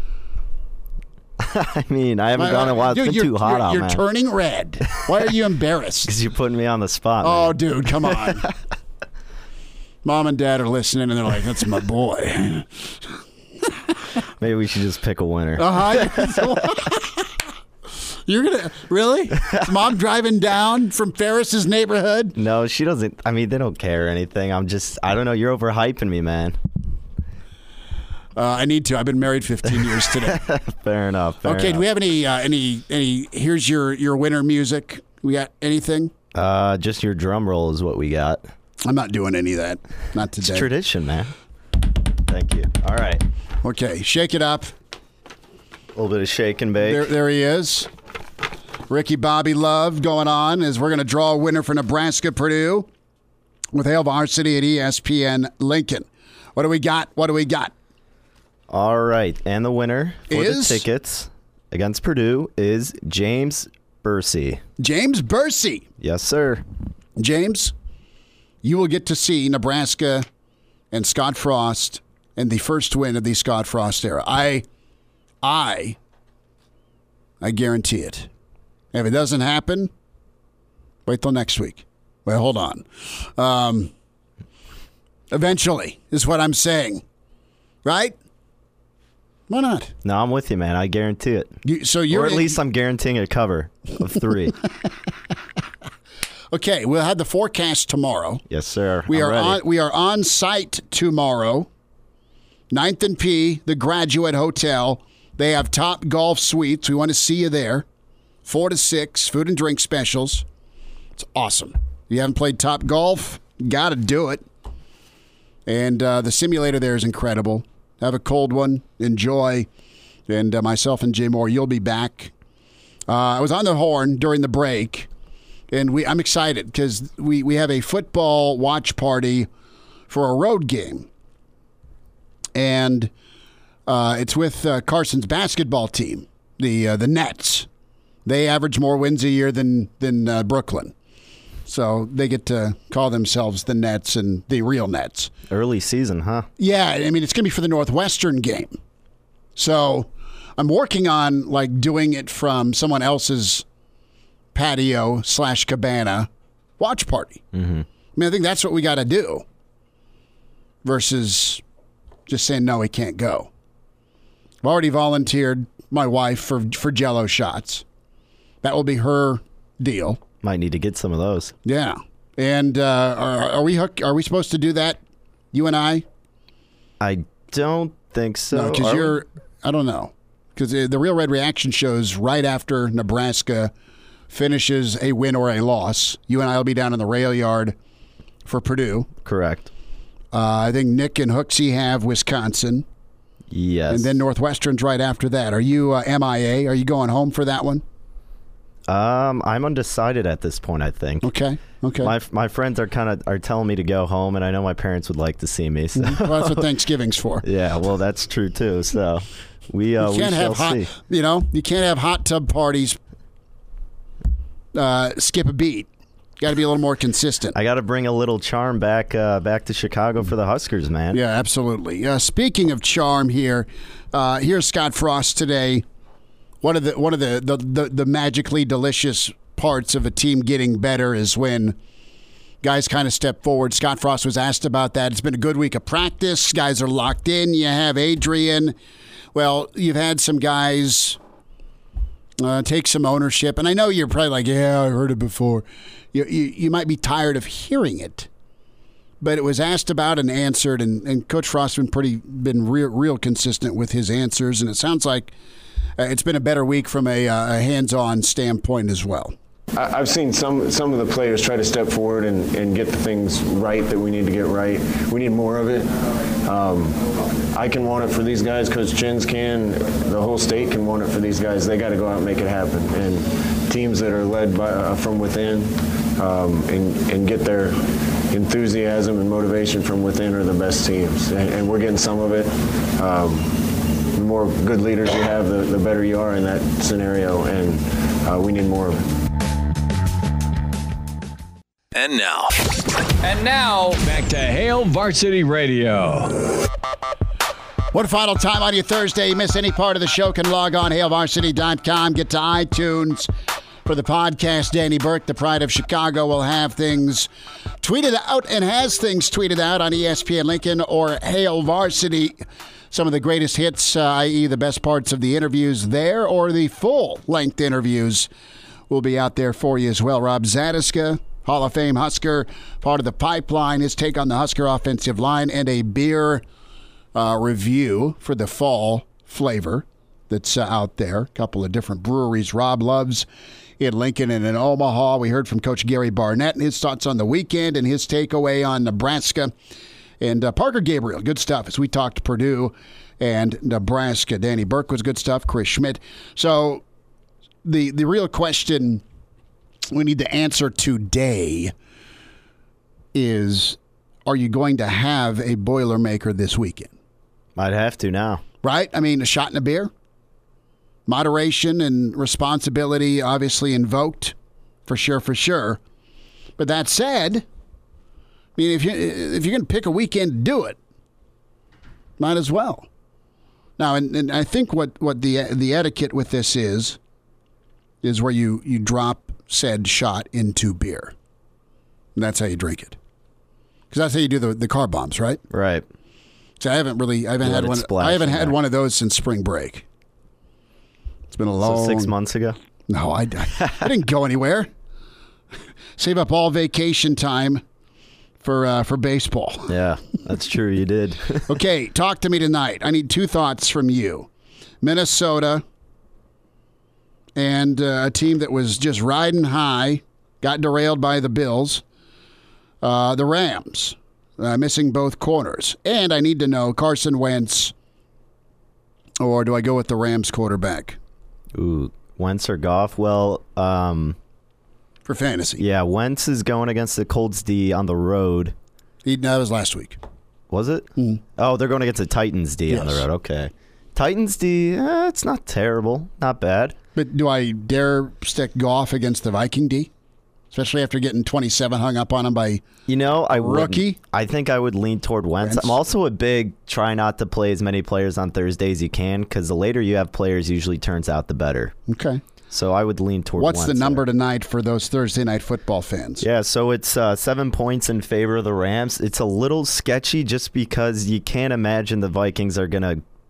I mean, I haven't My, gone in a while. It's dude, been too hot you're, out, You're man. turning red. Why are you embarrassed? Because you're putting me on the spot, Oh, man. dude, come on. Mom and Dad are listening, and they're like, that's my boy. Maybe we should just pick a winner. Uh-huh. You're going to, really? Is Mom driving down from Ferris's neighborhood? No, she doesn't. I mean, they don't care or anything. I'm just, I don't know. You're overhyping me, man. Uh, I need to. I've been married fifteen years today. Fair enough. Fair okay, enough. do we have any, uh, any, any, here's your, your winter music. We got anything? Uh, just your drum roll is what we got. I'm not doing any of that. Not today. It's tradition, man. Thank you. All right. Okay, shake it up. A little bit of shake and bake. There, there he is. Ricky Bobby Love going on as we're going to draw a winner for Nebraska Purdue with Hail Varsity at E S P N Lincoln. What do we got? What do we got? All right, and the winner for is? the tickets against Purdue is James Bursey. James Bursey. Yes, sir. James, you will get to see Nebraska and Scott Frost in the first win of the Scott Frost era. I, I, I guarantee it. If it doesn't happen, wait till next week. Well, hold on. Um, eventually is what I'm saying, right? Why not? No, I'm with you, man. I guarantee it. You, so you're or at in, least I'm guaranteeing a cover of three. Okay, we'll have the forecast tomorrow. Yes, sir. We I'm are ready. on. We are on site tomorrow. Ninth and P, the Graduate Hotel. They have Top Golf Suites. We want to see you there. Four to six, food and drink specials. It's awesome. If you haven't played Top Golf, got to do it. And uh, the simulator there is incredible. Have a cold one. Enjoy. And uh, myself and Jay Moore, you'll be back. Uh, I was on the horn during the break, and we I'm excited because we, we have a football watch party for a road game. And uh, it's with uh, Carson's basketball team, the uh, the Nets. They average more wins a year than, than uh, Brooklyn. So they get to call themselves the Nets and the real Nets. Early season, huh? Yeah, I mean, it's going to be for the Northwestern game. So I'm working on, like, doing it from someone else's patio slash cabana watch party. Mm-hmm. I mean, I think that's what we got to do versus just saying, no, we can't go. I've already volunteered my wife for, for Jell-O shots. That will be her deal. Might need to get some of those. Yeah. And uh, are, are we hook, are we supposed to do that, you and I? I don't think so. No, because you're, I don't know. Because the Real Red Reaction shows right after Nebraska finishes a win or a loss. You and I will be down in the rail yard for Purdue. Correct. Uh, I think Nick and Hooksy have Wisconsin. Yes. And then Northwestern's right after that. Are you uh, M I A? Are you going home for that one? Um, I'm undecided at this point, I think. Okay. Okay. My my friends are kind of are telling me to go home, and I know my parents would like to see me. So. Well, that's what Thanksgiving's for. Yeah, well, that's true too. So we uh, you can't we shall have hot, see. You know, you can't have hot tub parties. Uh, skip a beat. Got to be a little more consistent. I got to bring a little charm back uh, back to Chicago for the Huskers, man. Yeah, absolutely. Uh, speaking of charm, here, uh, here's Scott Frost today. One of the one of the, the, the, the magically delicious parts of a team getting better is when guys kind of step forward. Scott Frost was asked about that. It's been a good week of practice. Guys are locked in. You have Adrian. Well, you've had some guys uh, take some ownership. And I know you're probably like, yeah, I heard it before. You, you, you might be tired of hearing it. But it was asked about and answered, and, and Coach Frost has been pretty been real, real consistent with his answers. And it sounds like uh, it's been a better week from a, uh, a hands-on standpoint as well. I've seen some some of the players try to step forward and, and get the things right that we need to get right. We need more of it. Um, I can want it for these guys. Coach Chins can. The whole state can want it for these guys. They got to go out and make it happen. And teams that are led by uh, from within um, and, and get their enthusiasm and motivation from within are the best teams. And, and we're getting some of it. Um, the more good leaders you have, the, the better you are in that scenario. And uh, we need more of it. And now. And now, back to Hail Varsity Radio. One final time on your Thursday. You miss any part of the show, can log on hail varsity dot com. Get to iTunes for the podcast. Danny Burke, the pride of Chicago, will have things tweeted out and has things tweeted out on E S P N Lincoln or Hail Varsity. Some of the greatest hits, uh, that is the best parts of the interviews there, or the full-length interviews will be out there for you as well. Rob Zadiska, Hall of Fame Husker, part of the pipeline, his take on the Husker offensive line, and a beer uh, review for the fall flavor that's uh, out there. A couple of different breweries Rob loves in Lincoln and in Omaha. We heard from Coach Gary Barnett and his thoughts on the weekend and his takeaway on Nebraska. And uh, Parker Gabriel, good stuff as we talked Purdue and Nebraska. Danny Burke was good stuff, Chris Schmidt. So the the real question we need to answer today is, are you going to have a Boilermaker this weekend? Might have to now. Right? I mean, a shot in a beer? Moderation and responsibility obviously invoked, for sure, for sure. But that said, I mean, if, you, if you're going to pick a weekend to do it, might as well. Now, and, and I think what, what the the etiquette with this is, is where you, you drop said shot into beer. And that's how you drink it. Because that's how you do the, the car bombs, right? Right. So I haven't really, I haven't had one. I haven't had one of those since spring break. It's been a long. So six months ago. No, I, I, I didn't go anywhere. Save up all vacation time for uh, for baseball. Yeah, that's true. You did. Okay, talk to me tonight. I need two thoughts from you. Minnesota and uh, a team that was just riding high, got derailed by the Bills. Uh, the Rams, uh, missing both corners. And I need to know Carson Wentz, or do I go with the Rams quarterback? Ooh, Wentz or Goff? Well, um, for fantasy. Yeah, Wentz is going against the Colts D on the road. He, that was last week. Was it? Mm. Oh, they're going against the Titans D yes. on the road. Okay. Titans D, eh, it's not terrible. Not bad. But do I dare stick Goff against the Viking D? Especially after getting twenty-seven hung up on him by you know, I rookie? Wouldn't. I think I would lean toward Wentz. Wentz. I'm also a big try not to play as many players on Thursday as you can, because the later you have players usually turns out the better. Okay. So I would lean toward What's Wentz the number there. tonight for those Thursday night football fans? Yeah, so it's uh, seven points in favor of the Rams. It's a little sketchy just because you can't imagine the Vikings are going to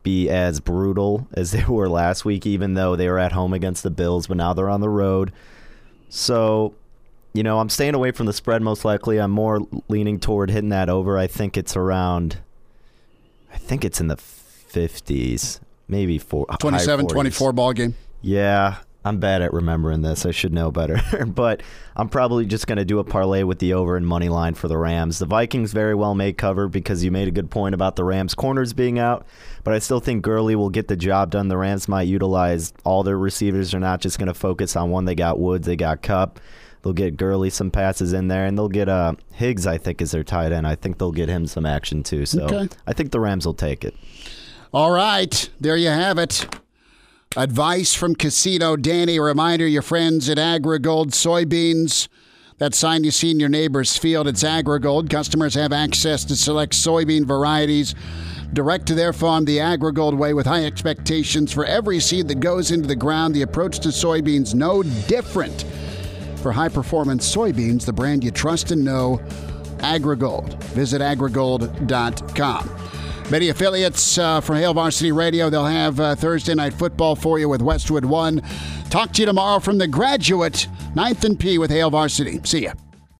be as brutal as they were last week, even though they were at home against the Bills, but now they're on the road. So, you know, I'm staying away from the spread most likely. I'm more leaning toward hitting that over. I think it's around, I think it's in the fifties, maybe four, twenty-seven twenty-four ball game. Yeah, I'm bad at remembering this. I should know better. But I'm probably just going to do a parlay with the over and money line for the Rams. The Vikings very well may cover because you made a good point about the Rams' corners being out. But I still think Gurley will get the job done. The Rams might utilize all their receivers. They're not just going to focus on one. They got Woods. They got Kupp. They'll get Gurley some passes in there. And they'll get uh, Higgs, I think, is their tight end. I think they'll get him some action too. So okay. I think the Rams will take it. All right. There you have it. Advice from Casino Danny. A reminder, your friends at AgriGold soybeans. That sign you see in your neighbor's field, it's AgriGold. Customers have access to select soybean varieties direct to their farm the AgriGold way with high expectations for every seed that goes into the ground. The approach to soybeans no different. For high-performance soybeans, the brand you trust and know, AgriGold. Visit agrigold dot com. Many affiliates uh, for Hail Varsity Radio. They'll have uh, Thursday Night Football for you with Westwood One. Talk to you tomorrow from the Graduate, ninth and P with Hail Varsity. See ya.